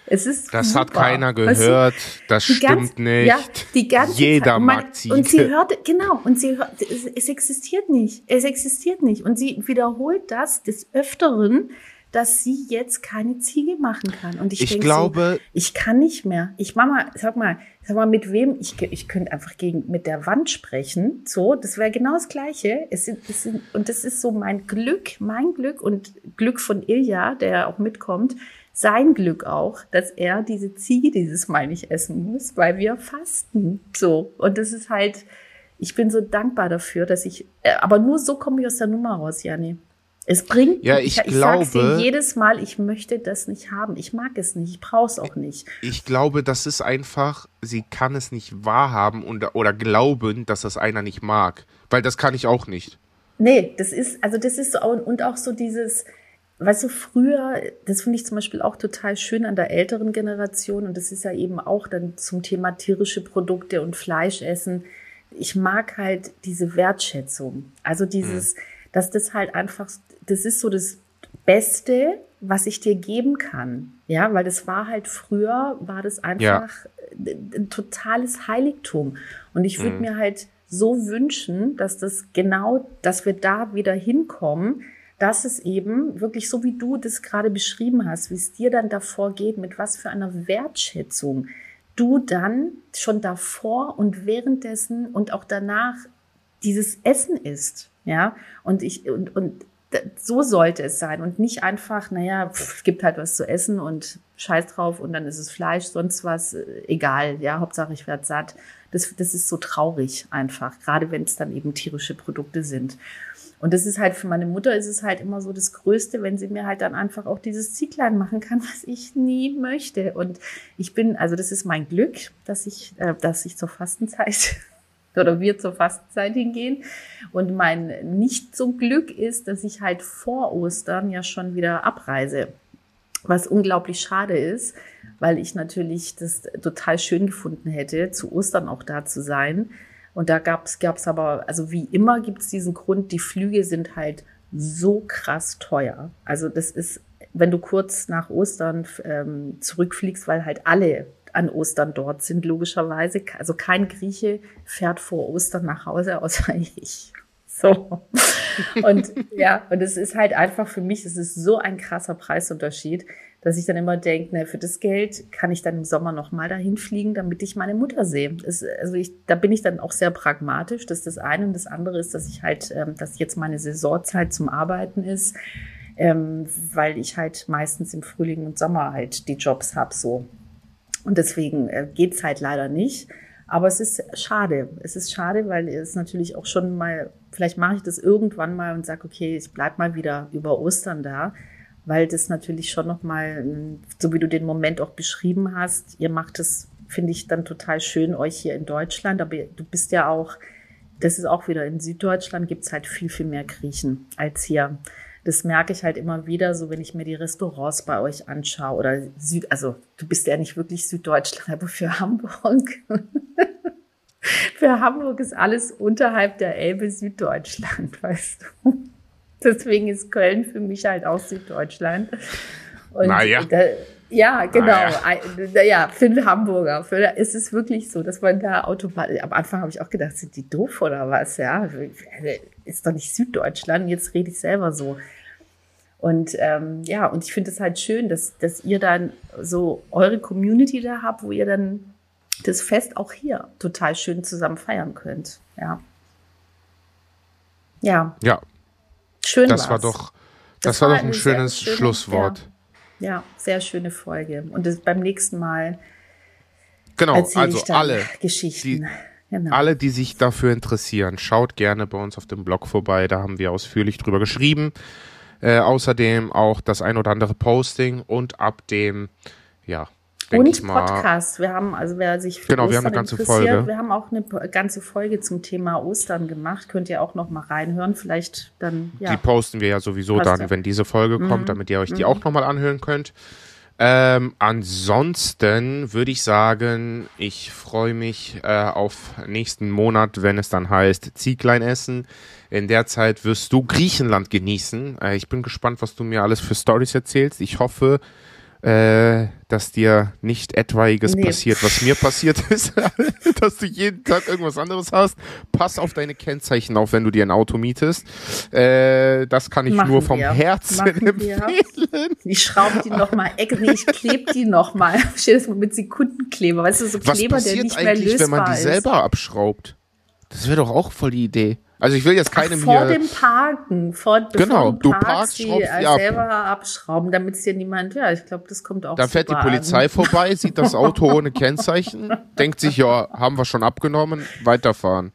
Es ist Das super. hat keiner gehört, weißt du, das stimmt ganz, nicht. Ja, die ganze Jeder Zeit. Und man, mag Ziege. Und sie hört, genau, und sie hört, es, es existiert nicht. Es existiert nicht. Und sie wiederholt das des Öfteren, dass sie jetzt keine Ziege machen kann. Und ich, ich denke glaube, so, ich kann nicht mehr. Ich mach mal, sag mal, sag mal, mit wem, ich, ich könnte einfach gegen, mit der Wand sprechen. So, das wäre genau das Gleiche. Es sind, es sind, und das ist so mein Glück, mein Glück und Glück von Ilja, der auch mitkommt, sein Glück auch, dass er diese Ziege dieses Mal nicht essen muss, weil wir fasten. So. Und das ist halt, ich bin so dankbar dafür, dass ich, aber nur so komme ich aus der Nummer raus, Janni. Es bringt, ja, ich, ich, ich glaube, sag's dir jedes Mal, ich möchte das nicht haben. Ich mag es nicht, ich brauche es auch nicht. Ich glaube, das ist einfach, sie kann es nicht wahrhaben und, oder glauben, dass das einer nicht mag. Weil das kann ich auch nicht. Nee, das ist, also das ist so, und auch so dieses, weißt du, früher, das finde ich zum Beispiel auch total schön an der älteren Generation, und das ist ja eben auch dann zum Thema tierische Produkte und Fleischessen. Ich mag halt diese Wertschätzung. Also dieses, mhm. dass das halt einfach, das ist so das Beste, was ich dir geben kann. Ja, weil das war halt früher, war das einfach ja. ein totales Heiligtum. Und ich würde mhm. mir halt so wünschen, dass das genau, dass wir da wieder hinkommen, dass es eben wirklich so, wie du das gerade beschrieben hast, wie es dir dann davor geht, mit was für einer Wertschätzung du dann schon davor und währenddessen und auch danach dieses Essen isst. Ja, und ich, und, und so sollte es sein und nicht einfach, naja, es gibt halt was zu essen und scheiß drauf und dann ist es Fleisch, sonst was, egal, ja, Hauptsache ich werde satt. Das, das ist so traurig einfach, gerade wenn es dann eben tierische Produkte sind. Und das ist halt, für meine Mutter ist es halt immer so das Größte, wenn sie mir halt dann einfach auch dieses Zieglein machen kann, was ich nie möchte. Und ich bin, also das ist mein Glück, dass ich, äh, dass ich zur Fastenzeit oder wir zur Fastenzeit hingehen. Und mein nicht so Glück ist, dass ich halt vor Ostern ja schon wieder abreise. Was unglaublich schade ist, weil ich natürlich das total schön gefunden hätte, zu Ostern auch da zu sein. Und da gab's, gab's aber, also wie immer gibt's diesen Grund, die Flüge sind halt so krass teuer. Also das ist, wenn du kurz nach Ostern ähm, zurückfliegst, weil halt alle an Ostern dort sind, logischerweise. Also kein Grieche fährt vor Ostern nach Hause, außer ich. So. Und ja, und es ist halt einfach für mich, es ist so ein krasser Preisunterschied, dass ich dann immer denke, ne, für das Geld kann ich dann im Sommer nochmal dahin fliegen, damit ich meine Mutter sehe. Es, also ich, da bin ich dann auch sehr pragmatisch. Das ist das eine. Und das andere ist, dass ich halt, ähm, dass jetzt meine Saisonzeit zum Arbeiten ist, ähm, weil ich halt meistens im Frühling und Sommer halt die Jobs habe, so. Und deswegen äh, geht's halt leider nicht. Aber es ist schade. Es ist schade, weil es natürlich auch schon mal, vielleicht mache ich das irgendwann mal und sage, okay, ich bleib mal wieder über Ostern da, weil das natürlich schon nochmal, so wie du den Moment auch beschrieben hast, ihr macht es, finde ich, dann total schön, euch hier in Deutschland, aber du bist ja auch, das ist auch wieder, in Süddeutschland gibt's halt viel, viel mehr Griechen als hier. Das merke ich halt immer wieder, so wenn ich mir die Restaurants bei euch anschaue oder Süd, also du bist ja nicht wirklich Süddeutschland, aber für Hamburg, für Hamburg ist alles unterhalb der Elbe Süddeutschland, weißt du. Deswegen ist Köln für mich halt auch Süddeutschland. Und naja. Da, ja, genau. Naja. Ja, für den Hamburger. Für, ist es wirklich so, dass man da Autobahn, am Anfang habe ich auch gedacht, sind die doof oder was? Ja, ist doch nicht Süddeutschland, jetzt rede ich selber so. Und ähm, ja, und ich finde es halt schön, dass, dass ihr dann so eure Community da habt, wo ihr dann das Fest auch hier total schön zusammen feiern könnt. Ja. Ja. Ja. Schön das war's. war doch, das, das war war doch ein schönes schöne, Schlusswort. Ja, ja, sehr schöne Folge. Und das beim nächsten Mal genau, erzähle also ich dann alle Geschichten. Die, genau. alle, die sich dafür interessieren, schaut gerne bei uns auf dem Blog vorbei. Da haben wir ausführlich drüber geschrieben. Äh, außerdem auch das ein oder andere Posting und ab dem, ja, und ich mal, Podcast. Wir haben, also wer sich für genau, Ostern wir haben eine ganze interessiert, Folge. wir haben auch eine ganze Folge zum Thema Ostern gemacht. Könnt ihr auch noch mal reinhören. Vielleicht dann, ja. Die posten wir ja sowieso dann, ja. wenn diese Folge mhm. kommt, damit ihr euch die mhm. auch noch mal anhören könnt. Ähm, ansonsten würde ich sagen, ich freue mich äh, auf nächsten Monat, wenn es dann heißt Zieglein essen. In der Zeit wirst du Griechenland genießen. Äh, ich bin gespannt, was du mir alles für Storys erzählst. Ich hoffe, äh, dass dir nicht etwaiges Nee. passiert, was mir passiert ist, dass du jeden Tag irgendwas anderes hast. Pass auf deine Kennzeichen auf, wenn du dir ein Auto mietest. Äh, das kann ich Machen nur vom wir. Herzen Machen wir. empfehlen. Ich schraube die nochmal, nee, ich klebe die nochmal. Stell das mal mit Sekundenkleber, weißt du, so Was Kleber, der passiert nicht mehr eigentlich, wenn man lösbar die ist. selber abschraubt? Das wäre doch auch voll die Idee. Also ich will jetzt Ach, keinem vor hier... dem Parken, vor, bevor Genau, du du parkst, parkst, die schraubst äh, die ab. selber abschrauben, damit es dir niemand, ja, ich glaube, das kommt auch Da fährt die super Polizei an. vorbei, sieht das Auto ohne Kennzeichen, denkt sich, ja, haben wir schon abgenommen, weiterfahren.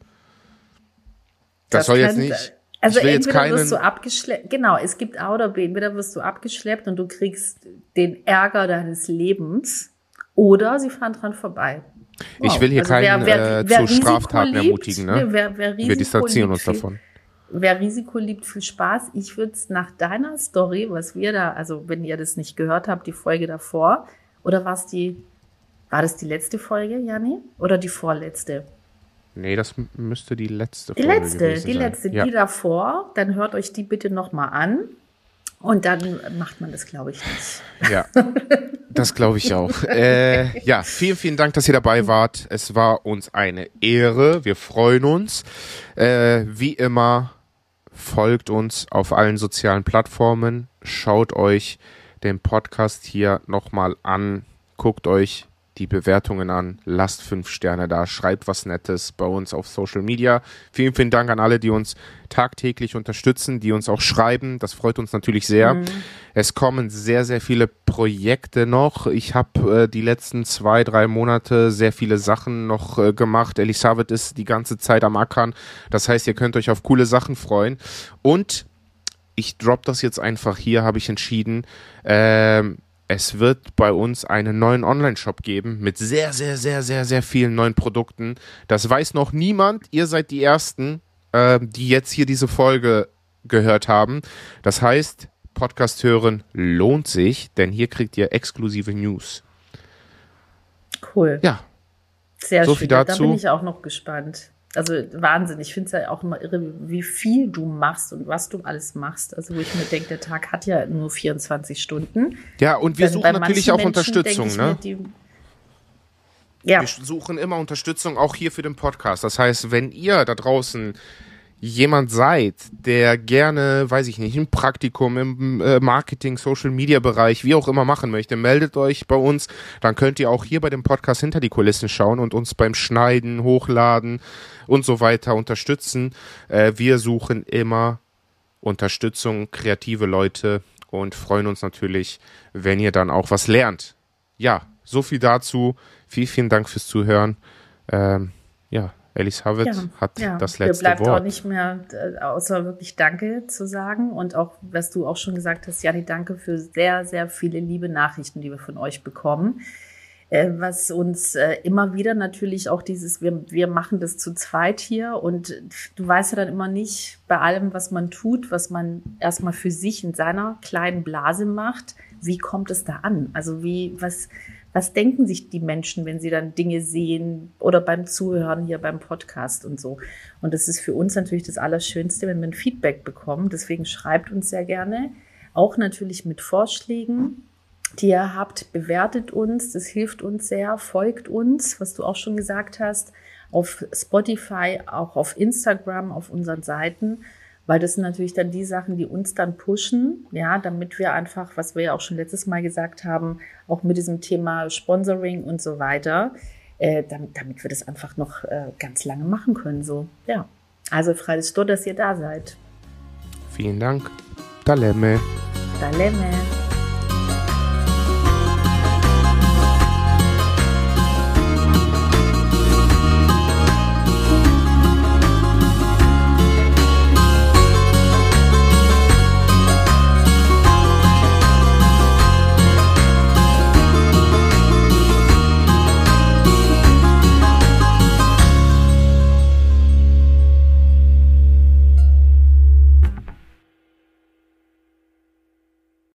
Das, soll jetzt kann- nicht... Also ich will jetzt entweder keinen, wirst du abgeschleppt, genau, es gibt A oder B, entweder wirst du abgeschleppt und du kriegst den Ärger deines Lebens oder sie fahren dran vorbei. Ich will hier Also keinen äh, zu Risiko Straftaten liebt, ermutigen, ne? Wer, wer Risiko Wir distanzieren liebt, uns viel- davon. Wer Risiko liebt, viel Spaß. Ich würde es nach deiner Story, was wir da, also wenn ihr das nicht gehört habt, die Folge davor, oder war es die, war das die letzte Folge, Janni? Oder die vorletzte? Nee, das m- müsste die letzte Die Folge letzte, gewesen die sein. letzte, Ja. die davor. Dann hört euch die bitte nochmal an. Und dann macht man das, glaube ich, nicht. Ja, das glaube ich auch. Äh, ja, vielen, vielen Dank, dass ihr dabei wart. Es war uns eine Ehre. Wir freuen uns. Äh, wie immer, folgt uns auf allen sozialen Plattformen. Schaut euch den Podcast hier nochmal an. Guckt euch die Bewertungen an. Lasst fünf Sterne da. Schreibt was Nettes bei uns auf Social Media. Vielen, vielen Dank an alle, die uns tagtäglich unterstützen, die uns auch schreiben. Das freut uns natürlich sehr. Mhm. Es kommen sehr, sehr viele Projekte noch. Ich habe äh, die letzten zwei, drei Monate sehr viele Sachen noch äh, gemacht. Elisabeth ist die ganze Zeit am Ackern. Das heißt, ihr könnt euch auf coole Sachen freuen. Und ich drop das jetzt einfach hier, habe ich entschieden. Ähm, Es wird bei uns einen neuen Online-Shop geben mit sehr, sehr, sehr, sehr, sehr vielen neuen Produkten. Das weiß noch niemand. Ihr seid die Ersten, äh, die jetzt hier diese Folge gehört haben. Das heißt, Podcast hören lohnt sich, denn hier kriegt ihr exklusive News. Cool. Ja. Sehr so schön. viel dazu. Da bin ich auch noch gespannt. Also Wahnsinn. Ich finde es ja auch immer irre, wie viel du machst und was du alles machst. Also wo ich mir denke, der Tag hat ja nur vierundzwanzig Stunden. Ja, und wir Dann suchen bei natürlich manchen auch Menschen Unterstützung, denke ich ne? mir, die, ja, Wir suchen immer Unterstützung, auch hier für den Podcast. Das heißt, wenn ihr da draußen jemand seid, der gerne, weiß ich nicht, ein Praktikum im äh, Marketing, Social Media Bereich, wie auch immer machen möchte, meldet euch bei uns. Dann könnt ihr auch hier bei dem Podcast hinter die Kulissen schauen und uns beim Schneiden, Hochladen und so weiter unterstützen. Äh, wir suchen immer Unterstützung, kreative Leute und freuen uns natürlich, wenn ihr dann auch was lernt. Ja, so viel dazu. Vielen, vielen Dank fürs Zuhören. Ähm, ja, Elisabeth ja, hat ja. das Mir letzte bleibt Wort. auch nicht mehr, äh, außer wirklich Danke zu sagen. Und auch, was du auch schon gesagt hast, Janni, danke für sehr, sehr viele liebe Nachrichten, die wir von euch bekommen. Äh, was uns äh, immer wieder natürlich auch dieses, wir, wir machen das zu zweit hier. Und du weißt ja dann immer nicht bei allem, was man tut, was man erstmal für sich in seiner kleinen Blase macht, wie kommt es da an? Also wie, was... Was denken sich die Menschen, wenn sie dann Dinge sehen oder beim Zuhören hier beim Podcast und so? Und das ist für uns natürlich das Allerschönste, wenn wir ein Feedback bekommen. Deswegen schreibt uns sehr gerne, auch natürlich mit Vorschlägen, die ihr habt. Bewertet uns, das hilft uns sehr. Folgt uns, was du auch schon gesagt hast, auf Spotify, auch auf Instagram, auf unseren Seiten. Weil das sind natürlich dann die Sachen, die uns dann pushen, ja, damit wir einfach, was wir ja auch schon letztes Mal gesagt haben, auch mit diesem Thema Sponsoring und so weiter, äh, damit, damit wir das einfach noch äh, ganz lange machen können. So, ja. Also freies Stor, dass ihr da seid. Vielen Dank. Daleme. Daleme.